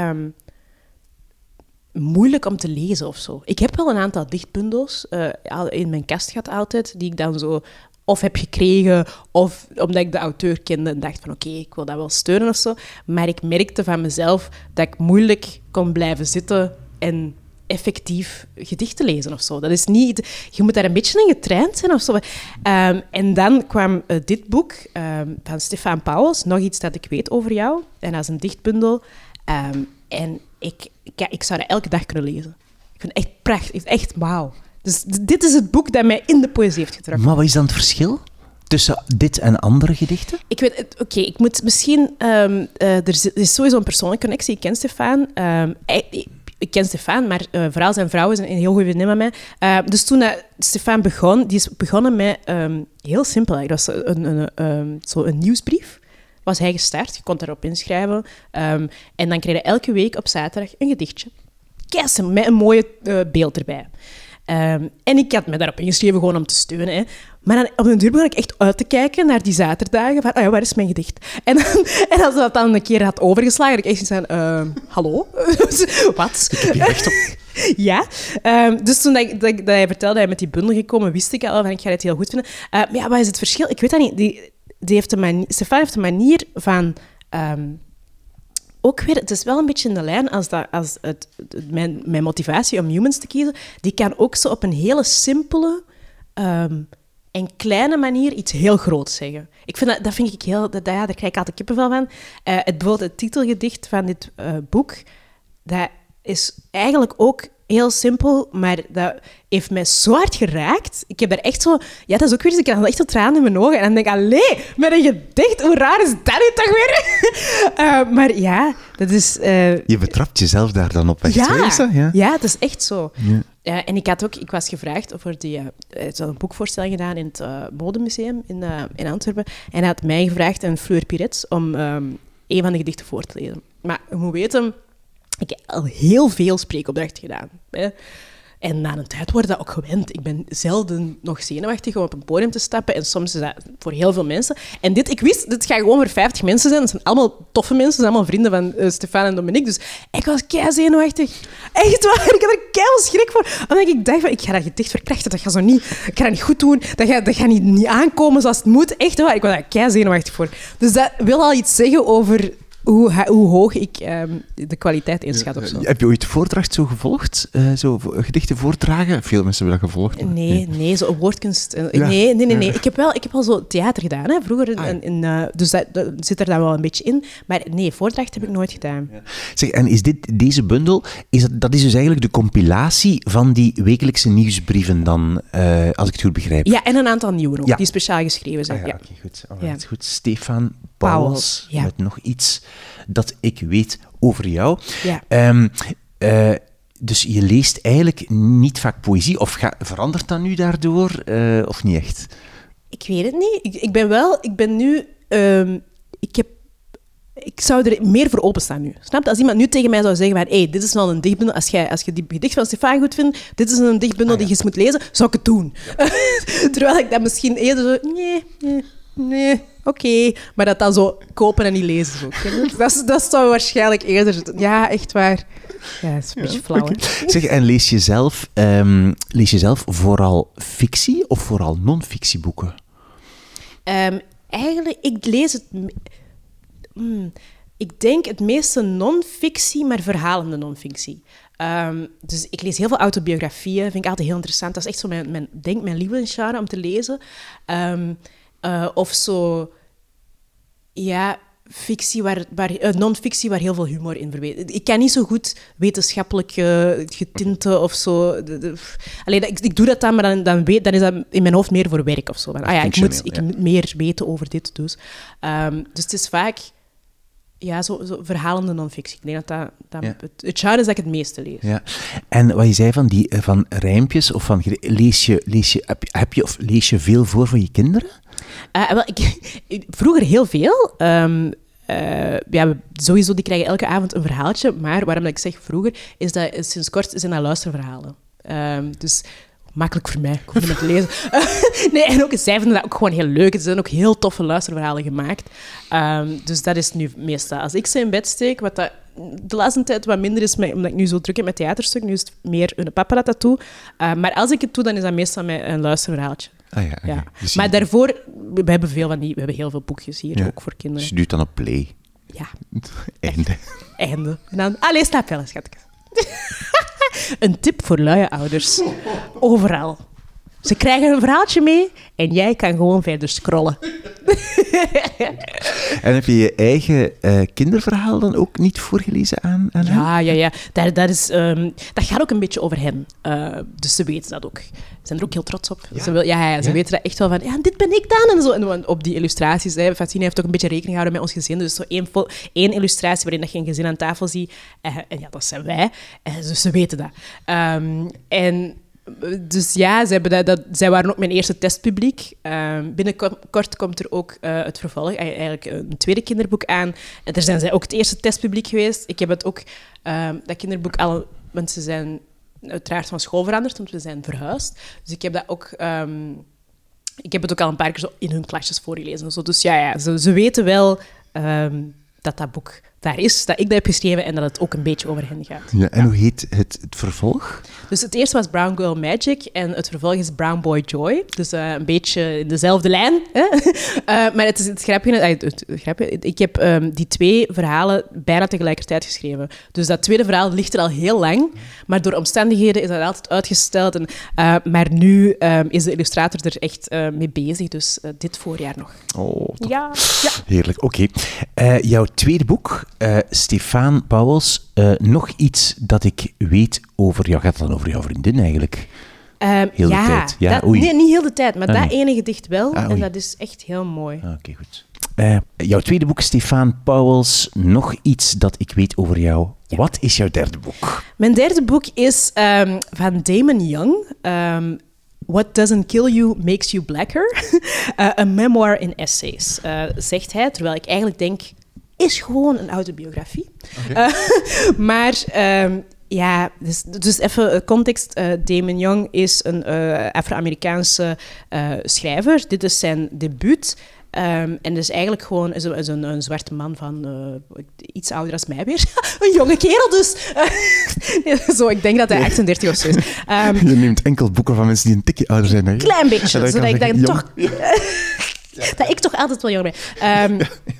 moeilijk om te lezen of zo. Ik heb wel een aantal dichtbundels in mijn kast gehad altijd, die ik dan zo... of heb gekregen, of omdat ik de auteur kende en dacht van oké, ik wil dat wel steunen of zo. Maar ik merkte van mezelf dat ik moeilijk kon blijven zitten en effectief gedichten lezen of zo. Dat is niet... Je moet daar een beetje in getraind zijn of zo. En dan kwam dit boek van Stefan Pauwels, Nog iets dat ik weet over jou. En dat is een dichtbundel. En ik zou dat elke dag kunnen lezen. Ik vind het echt prachtig. Echt wauw. Dus dit is het boek dat mij in de poëzie heeft getrokken. Maar wat is dan het verschil tussen dit en andere gedichten? Ik weet, ik moet misschien... er is sowieso een persoonlijke connectie. Ik ken Stefan. Ik ken Stefan, maar vooral zijn vrouw is een heel goede vriendin van mij. Dus toen Stefan begon, die is begonnen met... heel simpel, dat was een nieuwsbrief. Was hij gestart, je kon daarop inschrijven. En dan kreeg je elke week op zaterdag een gedichtje. Keisim, met een mooie beeld erbij. En ik had me daarop ingeschreven gewoon om te steunen. Hè. Maar dan, op een duur begon ik echt uit te kijken naar die zaterdagen. Van, waar is mijn gedicht? En als ze dat dan een keer had overgeslagen, had ik echt zoiets van... hallo? Wat? Ik heb je recht op. Ja. Dus toen dat hij vertelde dat hij met die bundel gekomen, wist ik al van, ik ga het heel goed vinden. Maar ja, wat is het verschil? Ik weet dat niet. Stefan heeft een manier van... ook weer, het is wel een beetje in de lijn als mijn motivatie om Humans te kiezen, die kan ook zo op een hele simpele en kleine manier iets heel groots zeggen. Ik vind dat vind ik heel... daar krijg ik altijd kippenvel van. Bijvoorbeeld het titelgedicht van dit boek, dat is eigenlijk ook heel simpel, maar dat heeft mij zo hard geraakt. Ik heb daar echt zo... Ja, dat is ook weer eens... Ik had echt zo tranen in mijn ogen. En dan denk ik, allee, met een gedicht, hoe raar is dat nu toch weer? Maar ja, dat is... Je betrapt jezelf daar dan op, echt? Ja, dat is echt zo. Ja. En ik was gevraagd voor die... Hij had een boekvoorstelling gedaan in het Modemuseum in Antwerpen. En hij had mij gevraagd, en Fleur Piret, om een van de gedichten voor te lezen. Maar je moet weten... Ik heb al heel veel spreekopdrachten gedaan. Hè. En na een tijd word je dat ook gewend. Ik ben zelden nog zenuwachtig om op een podium te stappen. En soms is dat voor heel veel mensen. En ik wist, dit gaat gewoon voor 50 mensen zijn. Dat zijn allemaal toffe mensen. Dat zijn allemaal vrienden van Stefan en Dominique. Dus ik was kei zenuwachtig. Echt waar. Ik had er kei schrik voor. Omdat ik dacht, ik ga dat gedicht verkrachten. Dat gaat zo niet... Ik ga dat niet goed doen. Dat gaat niet aankomen zoals het moet. Echt waar. Ik was daar kei zenuwachtig voor. Dus dat wil al iets zeggen over... Hoe hoog ik de kwaliteit inschat of zo. Heb je ooit voordracht zo gevolgd? Zo gedichten voordragen? Veel mensen hebben dat gevolgd. Nee, zo woordkunst. Nee. Ik heb wel zo theater gedaan, hè, vroeger. Dus dat zit er dan wel een beetje in. Maar nee, voordracht heb ik nooit gedaan. Ja. Zeg, en is deze bundel, dat is dus eigenlijk de compilatie van die wekelijkse nieuwsbrieven dan, als ik het goed begrijp? Ja, en een aantal nieuwe ook, die speciaal geschreven zijn. Oké, goed. Goed. Stefan Pauwels, met nog iets dat ik weet over jou. Ja. Dus je leest eigenlijk niet vaak poëzie, of verandert dat nu daardoor, of niet echt? Ik weet het niet. Ik ben nu... Ik zou er meer voor openstaan nu. Snap je? Als iemand nu tegen mij zou zeggen van, dit is wel een dichtbundel, als je die gedicht van Stefan goed vindt, dit is een dichtbundel die je eens moet lezen, zou ik het doen. Ja. Terwijl ik dat misschien eerder zo... Nee, oké. Maar dat dan zo kopen en niet lezen. Zo. Dat zou waarschijnlijk eerder... Ja, echt waar. Ja, dat is een beetje flauw. Okay. Zeg, en lees je zelf vooral fictie of vooral non-fictieboeken? Eigenlijk, ik lees het... Ik denk het meeste non-fictie, maar verhalende non-fictie. Dus ik lees heel veel autobiografieën. Vind ik altijd heel interessant. Dat is echt zo mijn lievelingsgenre om te lezen. Of zo... Ja, fictie non-fictie waar heel veel humor in verweven. Ik kan niet zo goed wetenschappelijk getinte of zo. Ik doe dat dan, maar dan is dat in mijn hoofd meer voor werk of zo. Ik moet meer weten over dit. Dus het is vaak zo verhalende non-fictie. Ik denk dat het genre is dat ik het meeste lees. Ja. En wat je zei van rijmpjes, of van lees je veel voor je kinderen? Vroeger heel veel. Sowieso, die krijgen elke avond een verhaaltje. Maar waarom dat ik zeg vroeger, is dat sinds kort zijn dat luisterverhalen. Dus makkelijk voor mij, ik hoef het te lezen. En ook zij vinden dat ook gewoon heel leuk. Er zijn ook heel toffe luisterverhalen gemaakt. Dus dat is nu meestal. Als ik ze in bed steek, wat dat de laatste tijd wat minder is, omdat ik nu zo druk heb met theaterstuk, nu is het meer een papa dat doet. Maar als ik het doe, dan is dat meestal met een luisterverhaaltje. Ja. Dus maar daarvoor, we hebben heel veel boekjes hier, ook voor kinderen. Dus je doet dan op play? Ja. Einde. En dan, slaap wel, schatje. Een tip voor luie ouders. Overal. Ze krijgen een verhaaltje mee en jij kan gewoon verder scrollen. En heb je je eigen kinderverhaal dan ook niet voorgelezen aan hen? Ja. Dat gaat ook een beetje over hen. Dus ze weten dat ook. Ze zijn er ook heel trots op. Ja? Ze weten dat echt wel van, dit ben ik dan. En zo. En op die illustraties, Fantine heeft ook een beetje rekening gehouden met ons gezin. Dus zo één illustratie waarin dat je een gezin aan tafel ziet. En dat zijn wij. Dus ze weten dat. Dus ja, zij waren ook mijn eerste testpubliek. Binnenkort komt er ook het vervolg, eigenlijk een tweede kinderboek aan. En daar zijn zij ook het eerste testpubliek geweest. Ik heb het ook, dat kinderboek al... Want ze zijn uiteraard van school veranderd, want we zijn verhuisd. Dus ik heb dat ook... ik heb het ook al een paar keer zo in hun klasjes voorgelezen. Zo. Dus ja, ze weten wel dat boek daar is, dat ik dat heb geschreven en dat het ook een beetje over hen gaat. Ja, en hoe heet het vervolg? Dus het eerste was Brown Girl Magic en het vervolg is Brown Boy Joy. Dus een beetje in dezelfde lijn. Hè? Maar het grappige, ik heb die twee verhalen bijna tegelijkertijd geschreven. Dus dat tweede verhaal ligt er al heel lang, maar door omstandigheden is dat altijd uitgesteld. Maar nu is de illustrator er echt mee bezig, dus dit voorjaar nog. Oh, ja. Heerlijk. Oké. Jouw tweede boek, Stefaan Pauwels, nog iets dat ik weet over jou. Gaat het dan over jouw vriendin eigenlijk? Heel de tijd? Ja, nee, niet heel de tijd, maar dat ene gedicht wel. Ah, en dat is echt heel mooi. Oké, goed. Jouw tweede boek, Stefaan Pauwels, nog iets dat ik weet over jou. Ja. Wat is jouw derde boek? Mijn derde boek is van Damon Young. What Doesn't Kill You Makes You Blacker. A Memoir in Essays, zegt hij. Terwijl ik eigenlijk denk, is gewoon een autobiografie. Okay. Maar dus even context. Damon Young is een Afro-Amerikaanse schrijver. Dit is zijn debuut. En dus eigenlijk gewoon is een zwarte man van iets ouder als mij weer. Een jonge kerel dus. Zo, ik denk dat hij 38 of zo is. Je neemt enkel boeken van mensen die een tikje ouder zijn. Hè? Klein beetje, zodat ik dan toch... dat ik toch altijd wel jong ben.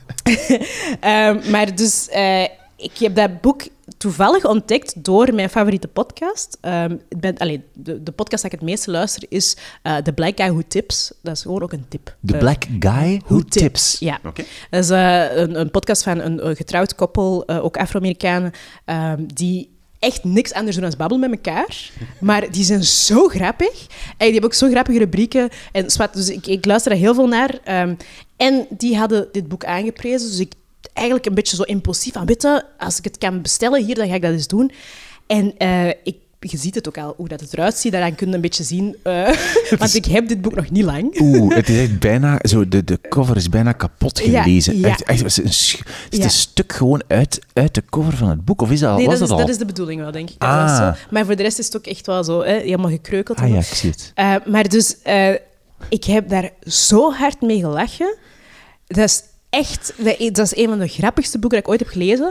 Maar dus... ik heb dat boek toevallig ontdekt door mijn favoriete podcast. De podcast dat ik het meeste luister is The Black Guy Who Tips. Dat is gewoon ook een tip. The Black Guy Who Tips? Ja. Okay. Dat is een podcast van een getrouwd koppel, ook Afro-Amerikanen, die echt niks anders doen dan babbelen met elkaar. Maar die zijn zo grappig. En die hebben ook zo grappige rubrieken. En, dus ik luister er heel veel naar. En die hadden dit boek aangeprezen. Dus ik eigenlijk een beetje zo impulsief van, weet je, als ik het kan bestellen hier, dan ga ik dat eens doen. En je ziet het ook al, hoe dat het eruit ziet. Daaraan kun je een beetje zien. Want ik heb dit boek nog niet lang. Het is echt bijna... Zo, de cover is bijna kapot gelezen. Ja. Echt, het is een stuk gewoon uit de cover van het boek. Of is dat al? Nee, dat is de bedoeling wel, denk ik. Zo. Maar voor de rest is het ook echt wel zo, helemaal gekreukeld. Ja, ik zie het. Maar dus, ik heb daar zo hard mee gelachen. Dat is echt... Dat is een van de grappigste boeken dat ik ooit heb gelezen.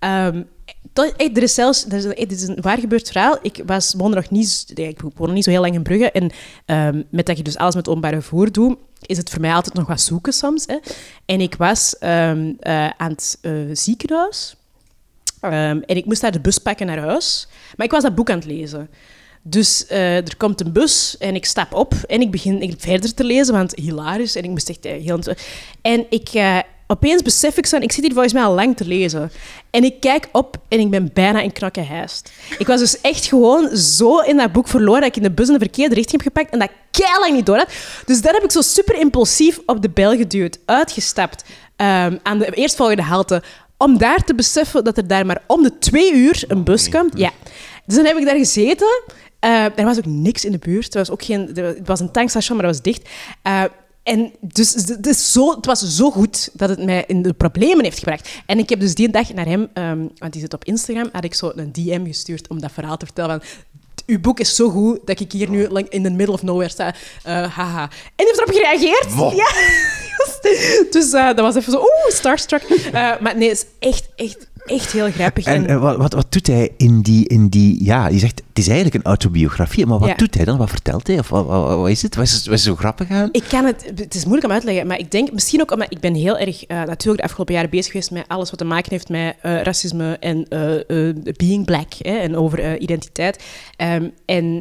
Dit is een waar gebeurd verhaal. Ik woonde niet zo heel lang in Brugge. En met dat je dus alles met openbaar vervoer doet, is het voor mij altijd nog wat zoeken soms. Hè. En ik was aan het ziekenhuis. En ik moest daar de bus pakken naar huis. Maar ik was dat boek aan het lezen. Dus er komt een bus en ik stap op en ik begin verder te lezen, want hilarisch. En ik moest echt heel... En opeens besef ik zo, ik zit hier volgens mij al lang te lezen. En ik kijk op en ik ben bijna in knakken hijst. Ik was dus echt gewoon zo in dat boek verloren dat ik in de bus in de verkeerde richting heb gepakt en dat keilang niet door had. Dus daar heb ik zo super impulsief op de bel geduwd, uitgestapt aan de eerstvolgende halte, om daar te beseffen dat er daar maar om de 2 uur een bus komt. Ja. Dus dan heb ik daar gezeten. Er was ook niks in de buurt. Het was een tankstation, maar dat was dicht. En dus het was zo goed dat het mij in de problemen heeft gebracht. En ik heb dus die dag naar hem, want die zit op Instagram, had ik zo een DM gestuurd om dat verhaal te vertellen van... Uw boek is zo goed dat ik hier nu in the middle of nowhere sta. Haha. En die heeft erop gereageerd. Wow. Ja. Dus dat was even zo... starstruck. Maar nee, het is echt heel grappig. En wat doet hij in die... Ja, je zegt, het is eigenlijk een autobiografie, maar wat doet hij dan? Wat vertelt hij? Of wat is het? Wat is zo grappig aan? Het is moeilijk om uit te leggen, maar ik denk misschien ook omdat ik ben heel erg natuurlijk de afgelopen jaren bezig geweest met alles wat te maken heeft met racisme en being black, en over identiteit. En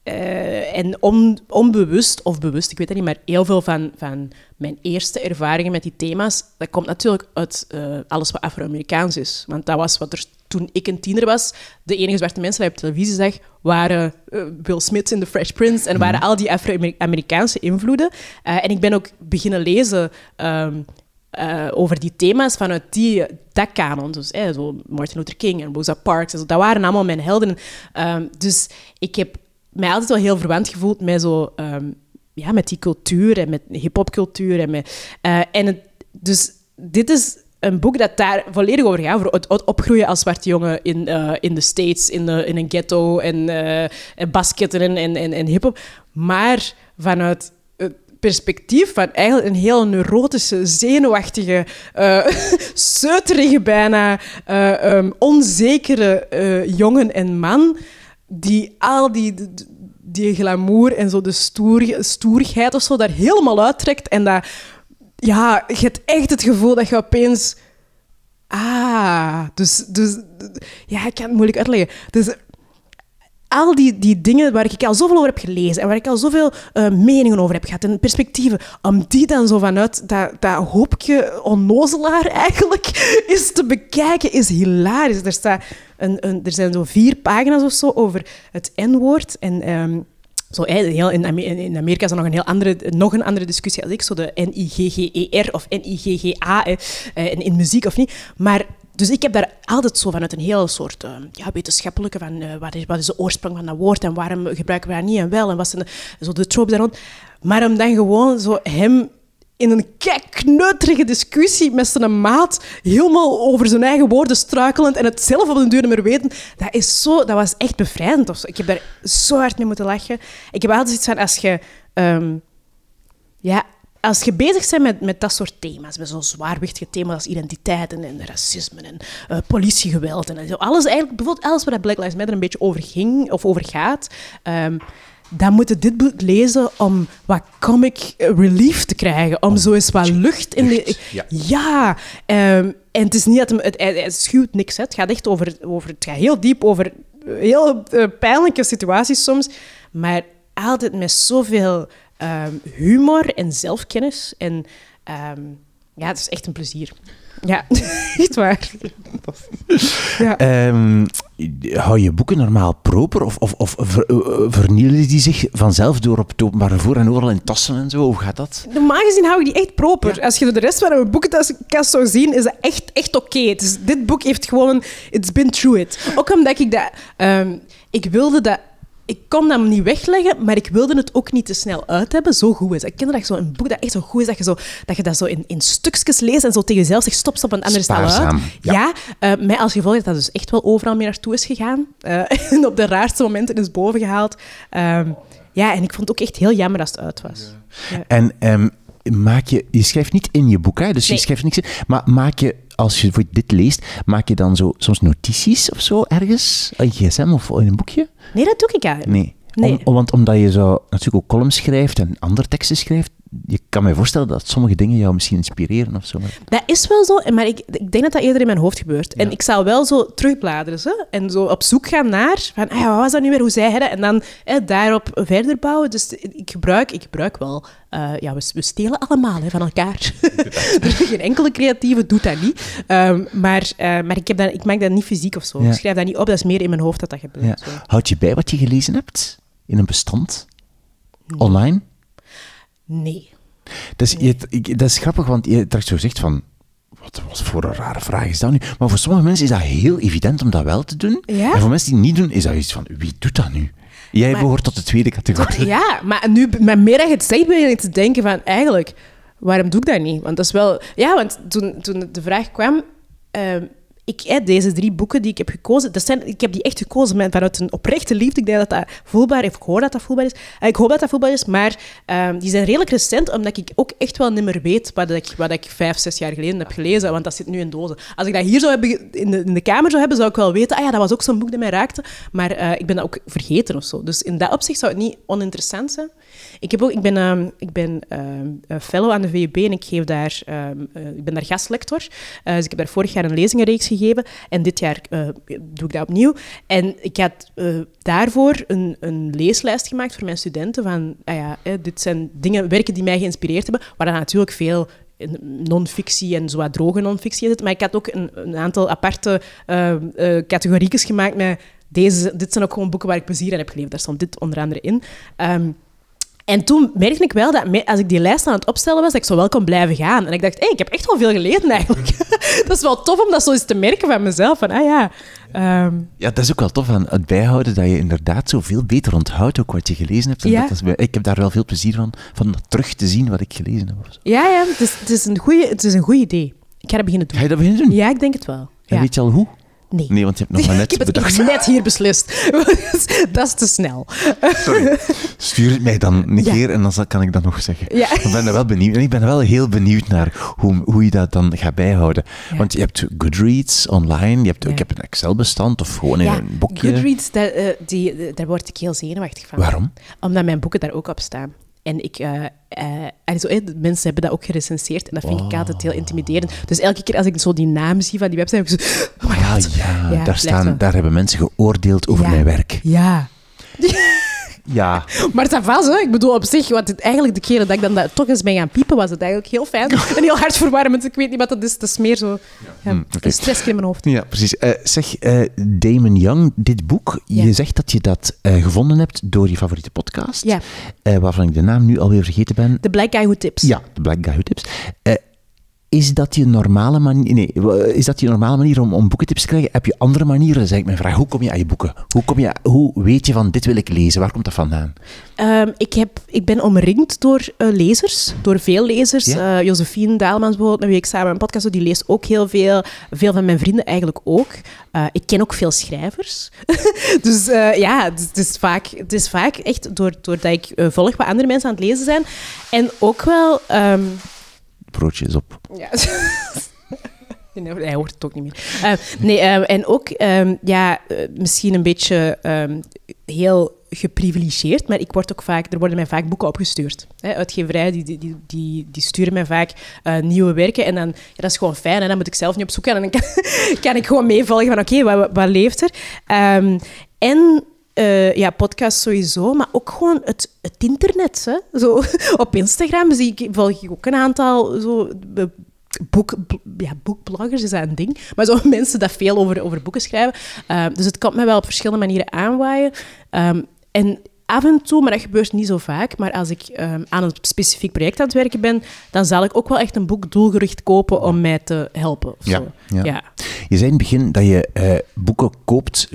En onbewust of bewust, ik weet het niet, maar heel veel van mijn eerste ervaringen met die thema's, dat komt natuurlijk uit alles wat Afro-Amerikaans is. Want dat was wat er toen ik een tiener was, de enige zwarte mensen die ik op televisie zag, waren Will Smith in The Fresh Prince en waren al die Afro-Amerikaanse invloeden. En ik ben ook beginnen lezen over die thema's vanuit dat kanon. Dus zo Martin Luther King en Rosa Parks, dat waren allemaal mijn helden. Dus ik heb mij altijd wel heel verwant gevoeld met zo... met die cultuur en met hip-hopcultuur. Dus dit is een boek dat daar volledig over gaat, over het opgroeien als zwarte jongen in de States, in een ghetto en basketten en hip-hop. Maar vanuit het perspectief van eigenlijk een heel neurotische, zenuwachtige, zeuterige bijna, onzekere jongen en man die al die glamour en zo de stoerigheid of zo daar helemaal uittrekt. En dat, ja, je hebt echt het gevoel dat je opeens... Dus ja, ik kan het moeilijk uitleggen. Dus al die dingen waar ik al zoveel over heb gelezen en waar ik al zoveel meningen over heb gehad en perspectieven, om die dan zo vanuit dat hoopje onnozelaar eigenlijk is te bekijken, is hilarisch. Er zijn zo 4 pagina's of zo over het N-woord en... in Amerika is er nog een andere discussie als ik, zo de N-I-G-G-E-R of N-I-G-G-A, in muziek of niet. Maar, dus ik heb daar altijd zo vanuit een heel soort wetenschappelijke van wat is de oorsprong van dat woord en waarom gebruiken we dat niet en wel en wat zijn zo de tropes daar rond. Maar om dan gewoon zo hem in een kneuterige discussie met zijn maat helemaal over zijn eigen woorden struikelend en het zelf op den duur niet meer weten, dat was echt bevrijdend. Of zo. Ik heb daar zo hard mee moeten lachen. Ik heb altijd iets van, als je bezig bent met dat soort thema's, met zo'n zwaarwichtige thema's als identiteit en racisme en politiegeweld en zo, bijvoorbeeld alles waar Black Lives Matter een beetje over ging of over gaat, dan moet je dit boek lezen om wat comic relief te krijgen. Om zo eens wat lucht in de... Ja. En het is niet dat het schuwt niks. Hè. Het gaat echt over... Het gaat heel diep over heel pijnlijke situaties soms. Maar altijd met zoveel humor en zelfkennis. En het is echt een plezier. Ja, echt waar. Ja. Hou je boeken normaal proper of vernielen die zich vanzelf door op het openbaar vervoer en overal in tassen en zo? Hoe gaat dat? Normaal gezien hou ik die echt proper. Ja. Als je de rest van mijn boekenkast zou zien, is dat echt oké. Dus dit boek heeft gewoon... It's been through it. Ook omdat ik dat... ik wilde dat... Ik kon dat niet wegleggen, maar ik wilde het ook niet te snel uit hebben. Zo goed is. Ik ken dat zo'n boek dat echt zo goed is, dat je dat zo in stukjes leest en zo tegen jezelf zegt, stop, een andere stel uit. Ja. Met als gevolg dat dat dus echt wel overal mee naartoe is gegaan. En op de raarste momenten is boven gehaald. En ik vond het ook echt heel jammer als het uit was. Ja. En je schrijft niet in je boek, hè? Dus je schrijft niks in, maar maak je... Als je dit leest, maak je dan zo soms notities of zo ergens? In je gsm of in een boekje? Nee, dat doe ik eigenlijk. Nee. Want omdat je zo natuurlijk ook columns schrijft en andere teksten schrijft, je kan me voorstellen dat sommige dingen jou misschien inspireren of zo. Dat is wel zo, maar ik denk dat eerder in mijn hoofd gebeurt. Ja. En ik zal wel zo terugbladeren en zo op zoek gaan naar wat was dat nu weer, hoe zei hij dat? En dan daarop verder bouwen. Dus ik gebruik wel... we stelen allemaal van elkaar. Geen enkele creatieve doet dat niet. Maar ik maak dat niet fysiek of zo. Ja. Ik schrijf dat niet op, dat is meer in mijn hoofd dat gebeurt. Ja. Houd je bij wat je gelezen hebt? In een bestand? Nee. Online? Nee. Dat is grappig, want je hebt zo gezegd van... Wat voor een rare vraag is dat nu? Maar voor sommige mensen is dat heel evident om dat wel te doen. Ja? En voor mensen die het niet doen, is dat iets van... Wie doet dat nu? Jij behoort tot de tweede categorie. Ja, maar nu, maar meer dat je het zegt, ben je te denken van... Eigenlijk, waarom doe ik dat niet? Want dat is wel... Ja, want toen de vraag kwam... deze 3 boeken die ik heb gekozen, ik heb die echt gekozen vanuit een oprechte liefde. Ik denk dat dat voelbaar is, of ik hoor dat dat voelbaar is. Ik hoop dat dat voelbaar is, maar die zijn redelijk recent, omdat ik ook echt wel niet meer weet wat ik 5-6 jaar geleden heb gelezen, want dat zit nu in dozen. Als ik dat hier zou hebben, in de kamer zou hebben, zou ik wel weten, dat was ook zo'n boek dat mij raakte, maar ik ben dat ook vergeten of zo. Dus in dat opzicht zou het niet oninteressant zijn. Ik ben fellow aan de VUB en ik ben daar gastlector. Dus ik heb daar vorig jaar een lezingenreeks gegeven gegeven. En dit jaar doe ik dat opnieuw. En ik had daarvoor een leeslijst gemaakt voor mijn studenten van, dit zijn werken die mij geïnspireerd hebben, waar dan natuurlijk veel non-fictie en zo wat droge non-fictie in zit. Maar ik had ook een aantal aparte categoriekjes gemaakt met dit zijn ook gewoon boeken waar ik plezier aan heb geleverd. Daar stond dit onder andere in. En toen merkte ik wel dat als ik die lijst aan het opstellen was, dat ik zo wel kon blijven gaan. En ik dacht, ik heb echt wel veel gelezen eigenlijk. Dat is wel tof om dat zo eens te merken van mezelf. Van, ja, dat is ook wel tof aan het bijhouden, dat je inderdaad zo veel beter onthoudt ook wat je gelezen hebt. En Ja. ik heb daar wel veel plezier van terug te zien wat ik gelezen heb. Ja, het is een goed idee. Ik ga dat beginnen doen. Ga je dat beginnen doen? Ja, ik denk het wel. En Ja. weet je al hoe? Nee. Want je hebt nog maar net Ik heb bedacht. het net hier beslist. Dat is te snel. Sorry. Stuur het mij dan een keer en dan kan ik dat nog zeggen. Ja. Ik ben er wel benieuwd. En ik ben wel heel benieuwd naar hoe je dat dan gaat bijhouden. Ja. Want je hebt Goodreads online, ik heb een Excel-bestand of gewoon in een boekje. Goodreads, daar word ik heel zenuwachtig van. Waarom? Omdat mijn boeken daar ook op staan. En de mensen hebben dat ook gerecenseerd en dat vind ik altijd heel intimiderend. Dus elke keer als ik zo die naam zie van die website, heb ik zo... Oh my god. Daar hebben mensen geoordeeld over mijn werk. Ja. Ja. Maar het was, hè. Ik bedoel, op zich, eigenlijk de keren dat ik dan toch eens ben gaan piepen, was het eigenlijk heel fijn. En heel hartverwarmend. Ik weet niet wat dat is. Het is meer zo... Okay. Een stressje in mijn hoofd. Ja, precies. Damon Young, dit boek, je zegt dat je dat gevonden hebt door je favoriete podcast, waarvan ik de naam nu alweer vergeten ben. The Black Guy Who Tips. Ja, The Black Guy Who Tips. Is dat je normale manier? Nee, is dat je normale manier om boekentips te krijgen? Heb je andere manieren? Dat is eigenlijk mijn vraag. Hoe kom je aan je boeken? Hoe weet je van dit wil ik lezen? Waar komt dat vandaan? Ik ben omringd door lezers, door veel lezers. Ja? Josephine Daalmans bijvoorbeeld, met wie ik samen een podcast doe, die leest ook heel veel. Veel van mijn vrienden eigenlijk ook. Ik ken ook veel schrijvers. Dus het is vaak echt doordat ik volg wat andere mensen aan het lezen zijn. En ook wel... Broodjes op. Ja. Nee, hij hoort het ook niet meer. En ook misschien een beetje heel geprivilegeerd, maar er worden mij vaak boeken opgestuurd. Uitgeverijen die sturen mij vaak nieuwe werken en dan, dat is gewoon fijn. En dan moet ik zelf niet op zoek gaan en dan kan ik gewoon meevolgen van oké, wat leeft er? Podcast sowieso, maar ook gewoon het internet. Hè? Zo, op Instagram volg ik ook een aantal boekbloggers, is dat een ding? Maar zo mensen die veel over boeken schrijven. Dus het kan mij wel op verschillende manieren aanwaaien. En af en toe, maar dat gebeurt niet zo vaak, maar als ik aan een specifiek project aan het werken ben, dan zal ik ook wel echt een boek doelgericht kopen om mij te helpen. Of zo. Ja. Je zei in het begin dat je boeken koopt,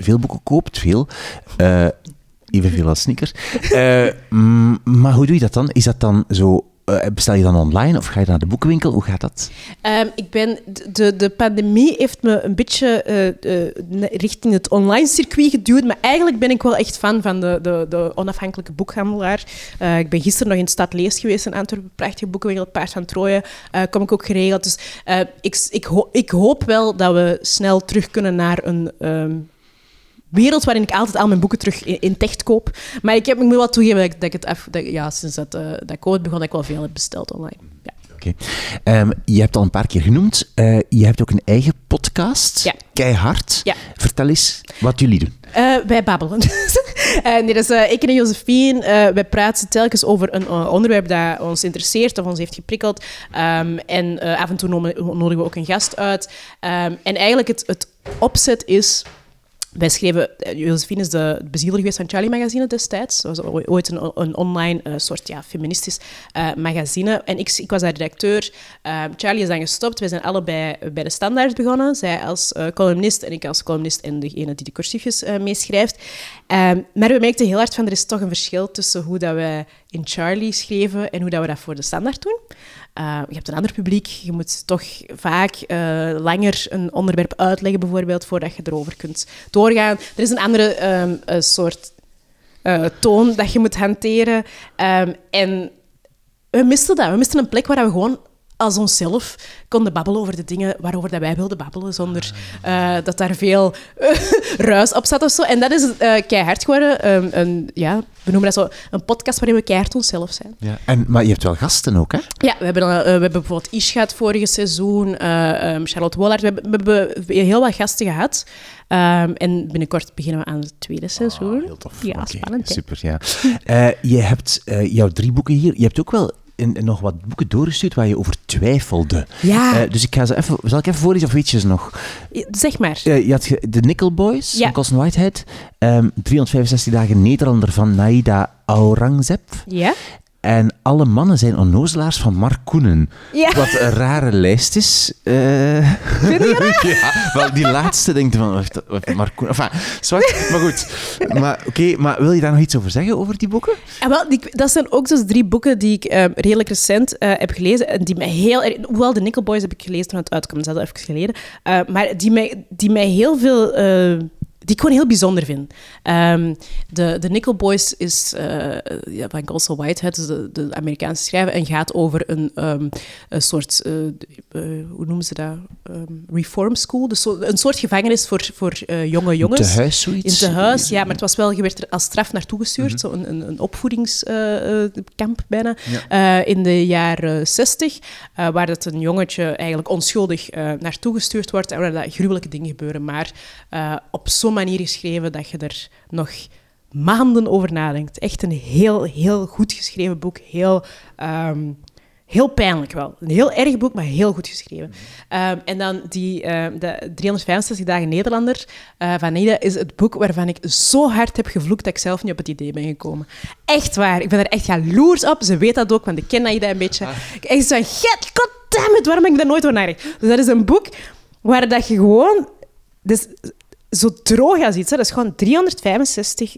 evenveel als sneakers. Maar hoe doe je dat dan? Is dat dan zo... bestel je dan online of ga je naar de boekenwinkel? Hoe gaat dat? De pandemie heeft me een beetje richting het online circuit geduwd, maar eigenlijk ben ik wel echt fan van de onafhankelijke boekhandelaar. Ik ben gisteren nog in Stad Leest geweest in Antwerpen, prachtige boekenwinkel, het Paard van Troje, kom ik ook geregeld. Dus ik hoop wel dat we snel terug kunnen naar een... wereld waarin ik altijd al mijn boeken terug in Techt koop. Maar ik moet wel toegeven sinds dat COVID begon, dat ik wel veel heb besteld online. Ja. Oké. Je hebt al een paar keer genoemd. Je hebt ook een eigen podcast. Ja. Keihard. Ja. Vertel eens wat jullie doen. Wij babbelen. Ik en Josephine, wij praten telkens over een onderwerp dat ons interesseert of ons heeft geprikkeld. En af en toe nodigen we ook een gast uit. En eigenlijk het opzet is... Wij schreven... Josephine is de bezieler geweest van Charlie Magazine destijds. Dat was ooit een online soort feministisch magazine. En ik was daar redacteur. Charlie is dan gestopt. Wij zijn allebei bij de Standaard begonnen. Zij als columnist en ik als columnist en degene die de cursiefjes meeschrijft. Maar we merkten heel hard van, er is toch een verschil tussen hoe dat wij in Charlie schreven en hoe dat we dat voor de Standaard doen. Je hebt een ander publiek. Je moet toch vaak langer een onderwerp uitleggen, bijvoorbeeld, voordat je erover kunt doorgaan. Er is een andere soort toon dat je moet hanteren. En we misten dat. We misten een plek waar we gewoon als onszelf konden babbelen over de dingen waarover dat wij wilden babbelen, zonder dat daar veel ruis op zat of zo. En dat is keihard geworden. We noemen dat zo een podcast waarin we keihard onszelf zijn. Ja. Maar je hebt wel gasten ook, hè? Ja, we hebben bijvoorbeeld Ish gehad vorige seizoen, Charlotte Wollaert. We hebben heel wat gasten gehad. En binnenkort beginnen we aan het tweede seizoen. Heel tof. Ja, spannend. Super, ja. Je hebt jouw 3 boeken hier. Je hebt ook wel nog wat boeken doorgestuurd waar je over twijfelde. Ja. Dus zal ik even voorlezen of weet je ze nog? Zeg maar. Je had The Nickel Boys van Colson Whitehead. 365 dagen Nederlander van Naida Aurangzeb. Ja. En Alle mannen zijn onnozelaars van Mark Koenen. Ja. Wat een rare lijst is. Vind je dat? Ja, wel die laatste denkt van Mark Koenen. Enfin, zwart, maar goed. Maar wil je daar nog iets over zeggen, over die boeken? Dat zijn ook dus 3 boeken die ik redelijk recent heb gelezen. En die mij heel erg... Hoewel de Nickel Boys heb ik gelezen toen het uitkwam, dat is al even geleden. Maar die mij heel veel... die ik gewoon heel bijzonder vind. De Nickel Boys is van Colson Whitehead, dus de Amerikaanse schrijver, en gaat over een soort, hoe noemen ze dat? Reform school, dus een soort gevangenis voor jonge jongens. In tehuis zoiets? In tehuis, ja, maar je werd er als straf naartoe gestuurd, zo een opvoedingskamp bijna, in de jaren 60, waar dat een jongetje eigenlijk onschuldig naartoe gestuurd wordt en waar dat gruwelijke dingen gebeuren, maar op zo'n manier geschreven dat je er nog maanden over nadenkt. Echt een heel, heel goed geschreven boek. Heel pijnlijk wel. Een heel erg boek, maar heel goed geschreven. En dan de 365 dagen Nederlander van Naida is het boek waarvan ik zo hard heb gevloekt dat ik zelf niet op het idee ben gekomen. Echt waar. Ik ben er echt jaloers op. Ze weet dat ook, want ik ken Naida een beetje. Echt zo van, goddammit, waarom ben ik daar nooit over nagedacht? Dus dat is een boek waar dat je gewoon... Dus, zo droog als iets. Hè. Dat is gewoon 365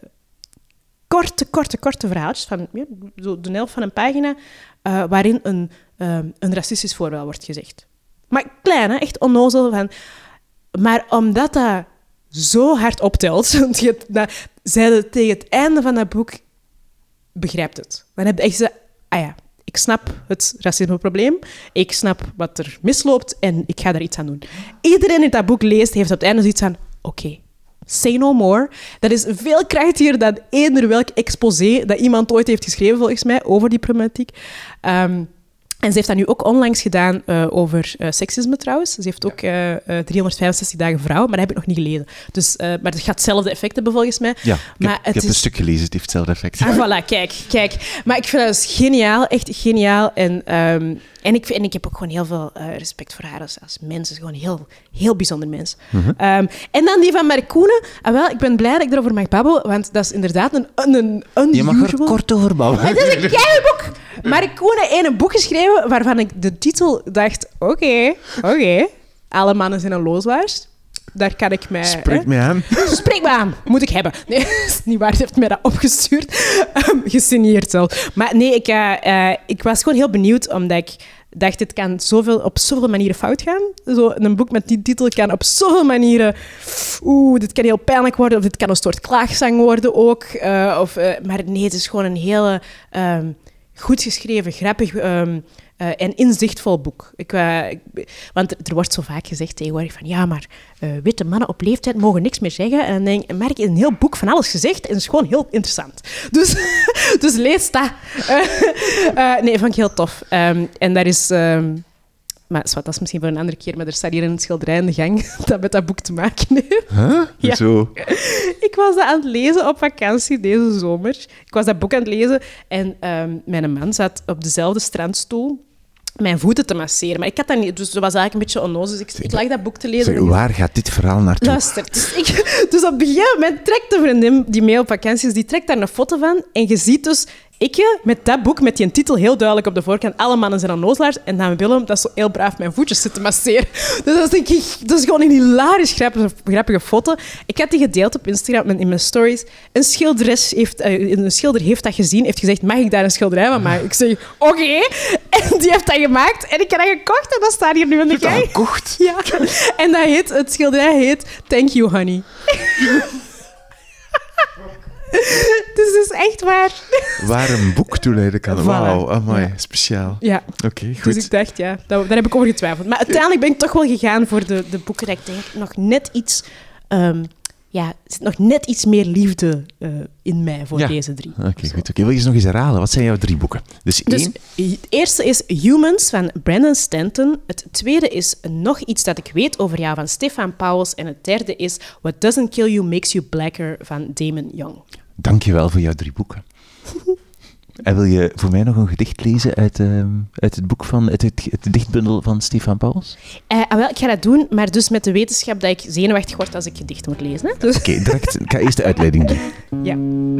korte verhaaltjes van zo de helft van een pagina, waarin een racistisch voorbeeld wordt gezegd. Maar klein, hè? Echt onnozel. Maar omdat dat zo hard optelt, zij tegen het einde van dat boek begrijpt het. Dan heb je echt zo, ik snap het racismeprobleem, ik snap wat er misloopt en ik ga daar iets aan doen. Iedereen die dat boek leest, heeft op het einde zoiets van, oké, say no more. Dat is veel krachtiger dan eender welk exposé dat iemand ooit heeft geschreven, volgens mij, over die problematiek. En ze heeft dat nu ook onlangs gedaan over seksisme trouwens. Ze heeft ook 365 dagen vrouw, maar dat heb ik nog niet gelezen. Dus, maar het gaat hetzelfde effect hebben volgens mij. Ja, maar ik heb een stuk gelezen, het heeft hetzelfde effect. Voilà, kijk. Maar ik vind dat dus geniaal, echt geniaal. En ik heb ook gewoon heel veel respect voor haar als mens. Ze is gewoon een heel, heel bijzonder mens. Mm-hmm. En dan die van Mark Koenen. Ik ben blij dat ik erover mag babbelen, want dat is inderdaad een unusual... Je mag er kort over babbelen. Het is een keiboek. Mark Koenen heeft een boek geschreven waarvan ik de titel dacht... Oké. Alle mannen zijn een lozelaars. Daar kan ik mij... Spreek me aan. Spreek me aan. Moet ik hebben. Nee, dat is niet waar. Ze heeft mij dat opgestuurd. Gesigneerd zelf. Maar nee, ik was gewoon heel benieuwd, omdat ik dacht, dit kan op zoveel manieren fout gaan. Een boek met die titel kan op zoveel manieren... dit kan heel pijnlijk worden, of dit kan een soort klaagzang worden ook. Maar nee, het is gewoon een hele goed geschreven, grappig... en inzichtvol boek. Want er wordt zo vaak gezegd tegenwoordig van ja, maar witte mannen op leeftijd mogen niks meer zeggen. En dan denk ik, Mark heeft een heel boek van alles gezegd en het is gewoon heel interessant. Dus lees dat. Nee, vond ik heel tof. En daar is... maar dat is misschien voor een andere keer, maar er staat hier een schilderij in de gang dat met dat boek te maken heeft. Huh? Ja. Zo? Ik was dat aan het lezen op vakantie deze zomer. Ik was dat boek aan het lezen en mijn man zat op dezelfde strandstoel mijn voeten te masseren. Maar ik had dat niet, dus dat was eigenlijk een beetje onnozel. Dus ik lag dat boek te lezen. Zeg, waar gaat dit verhaal naartoe? Luister, dus op een gegeven moment trekt de vriendin die mee op vakantie is, die trekt daar een foto van en je ziet dus ik met dat boek, met die titel heel duidelijk op de voorkant, alle mannen zijn onnozelaars, en dan Willem, dat is zo heel braaf mijn voetjes zit te masseren. Dus dat is gewoon een hilarisch grappige foto. Ik had die gedeeld op Instagram in mijn stories. Een schilder heeft dat gezien, heeft gezegd, mag ik daar een schilderij van maken? Ik zeg, oké. En die heeft dat gemaakt en ik heb dat gekocht en dat staat hier nu in de gang. Je hebt dat gekocht? Ja. En het schilderij heet Thank You, Honey. Dus het is echt waar. Waar een boek toe leiden kan. Voilà. Wauw, amai, Ja. speciaal. Ja, Oké, goed. dus ik dacht, ja, daar heb ik over getwijfeld. Maar uiteindelijk ben ik toch wel gegaan voor de boeken dat ik denk nog net iets... er zit nog net iets meer liefde in mij voor Ja. deze 3. Oké, goed. Oké, wil je ze nog eens herhalen? Wat zijn jouw 3 boeken? Dus Dus 1... het eerste is Humans van Brandon Stanton. Het tweede is Nog iets dat ik weet over jou van Stefan Pauwels. En het derde is What Doesn't Kill You Makes You Blacker van Damon Young. Dankjewel voor jouw 3 boeken. En wil je voor mij nog een gedicht lezen uit het boek van het dichtbundel van Stefan Pauwels? Wel, ik ga dat doen, maar dus met de wetenschap dat ik zenuwachtig word als ik gedicht moet lezen. Hè? Dus, Oké, direct. Ik ga eerst de uitleiding doen. ja.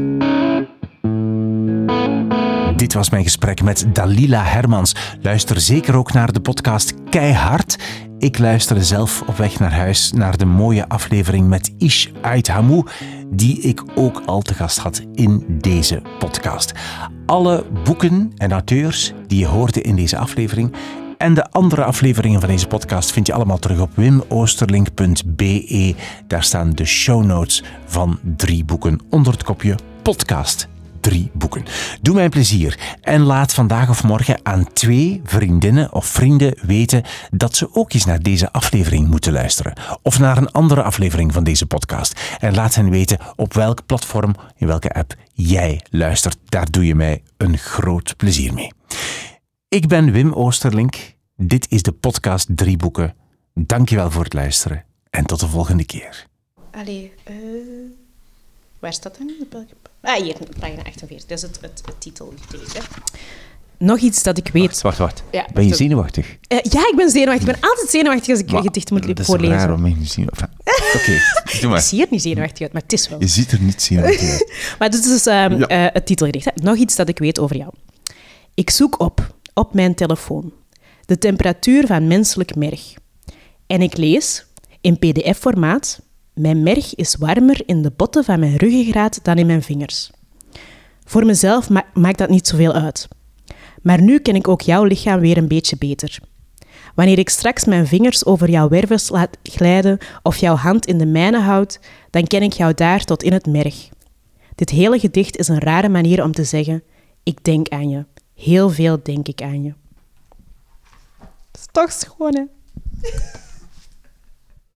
Dit was mijn gesprek met Dalila Hermans. Luister zeker ook naar de podcast Keihard. Ik luisterde zelf op weg naar huis naar de mooie aflevering met Ish Aithamou, die ik ook al te gast had in deze podcast. Alle boeken en auteurs die je hoorde in deze aflevering en de andere afleveringen van deze podcast vind je allemaal terug op wimoosterlink.be. Daar staan de show notes van 3 boeken onder het kopje podcast. 3 boeken. Doe mij een plezier en laat vandaag of morgen aan 2 vriendinnen of vrienden weten dat ze ook eens naar deze aflevering moeten luisteren. Of naar een andere aflevering van deze podcast. En laat hen weten op welk platform, in welke app jij luistert. Daar doe je mij een groot plezier mee. Ik ben Wim Oosterlink. Dit is de podcast 3 boeken. Dankjewel voor het luisteren en tot de volgende keer. Allee, waar staat dat nu? Hier, pagina 48. Dat is het titelgedicht. Nog iets dat ik weet. Wacht. Ja, Ben je zenuwachtig? Ja, ik ben zenuwachtig. Ik ben altijd zenuwachtig als ik een gedicht moet voorlezen. Dat is raar om me nu zien. Oké, doe maar. Ik zie er niet zenuwachtig uit, maar het is wel. Je ziet er niet zenuwachtig uit. Maar dit is het titelgedicht. Hè. Nog iets dat ik weet over jou. Ik zoek op mijn telefoon, de temperatuur van menselijk merg. En ik lees, in pdf-formaat, mijn merg is warmer in de botten van mijn ruggengraat dan in mijn vingers. Voor mezelf maakt dat niet zoveel uit. Maar nu ken ik ook jouw lichaam weer een beetje beter. Wanneer ik straks mijn vingers over jouw wervels laat glijden of jouw hand in de mijne houd, dan ken ik jou daar tot in het merg. Dit hele gedicht is een rare manier om te zeggen, ik denk aan je. Heel veel denk ik aan je. Dat is toch schoon, hè?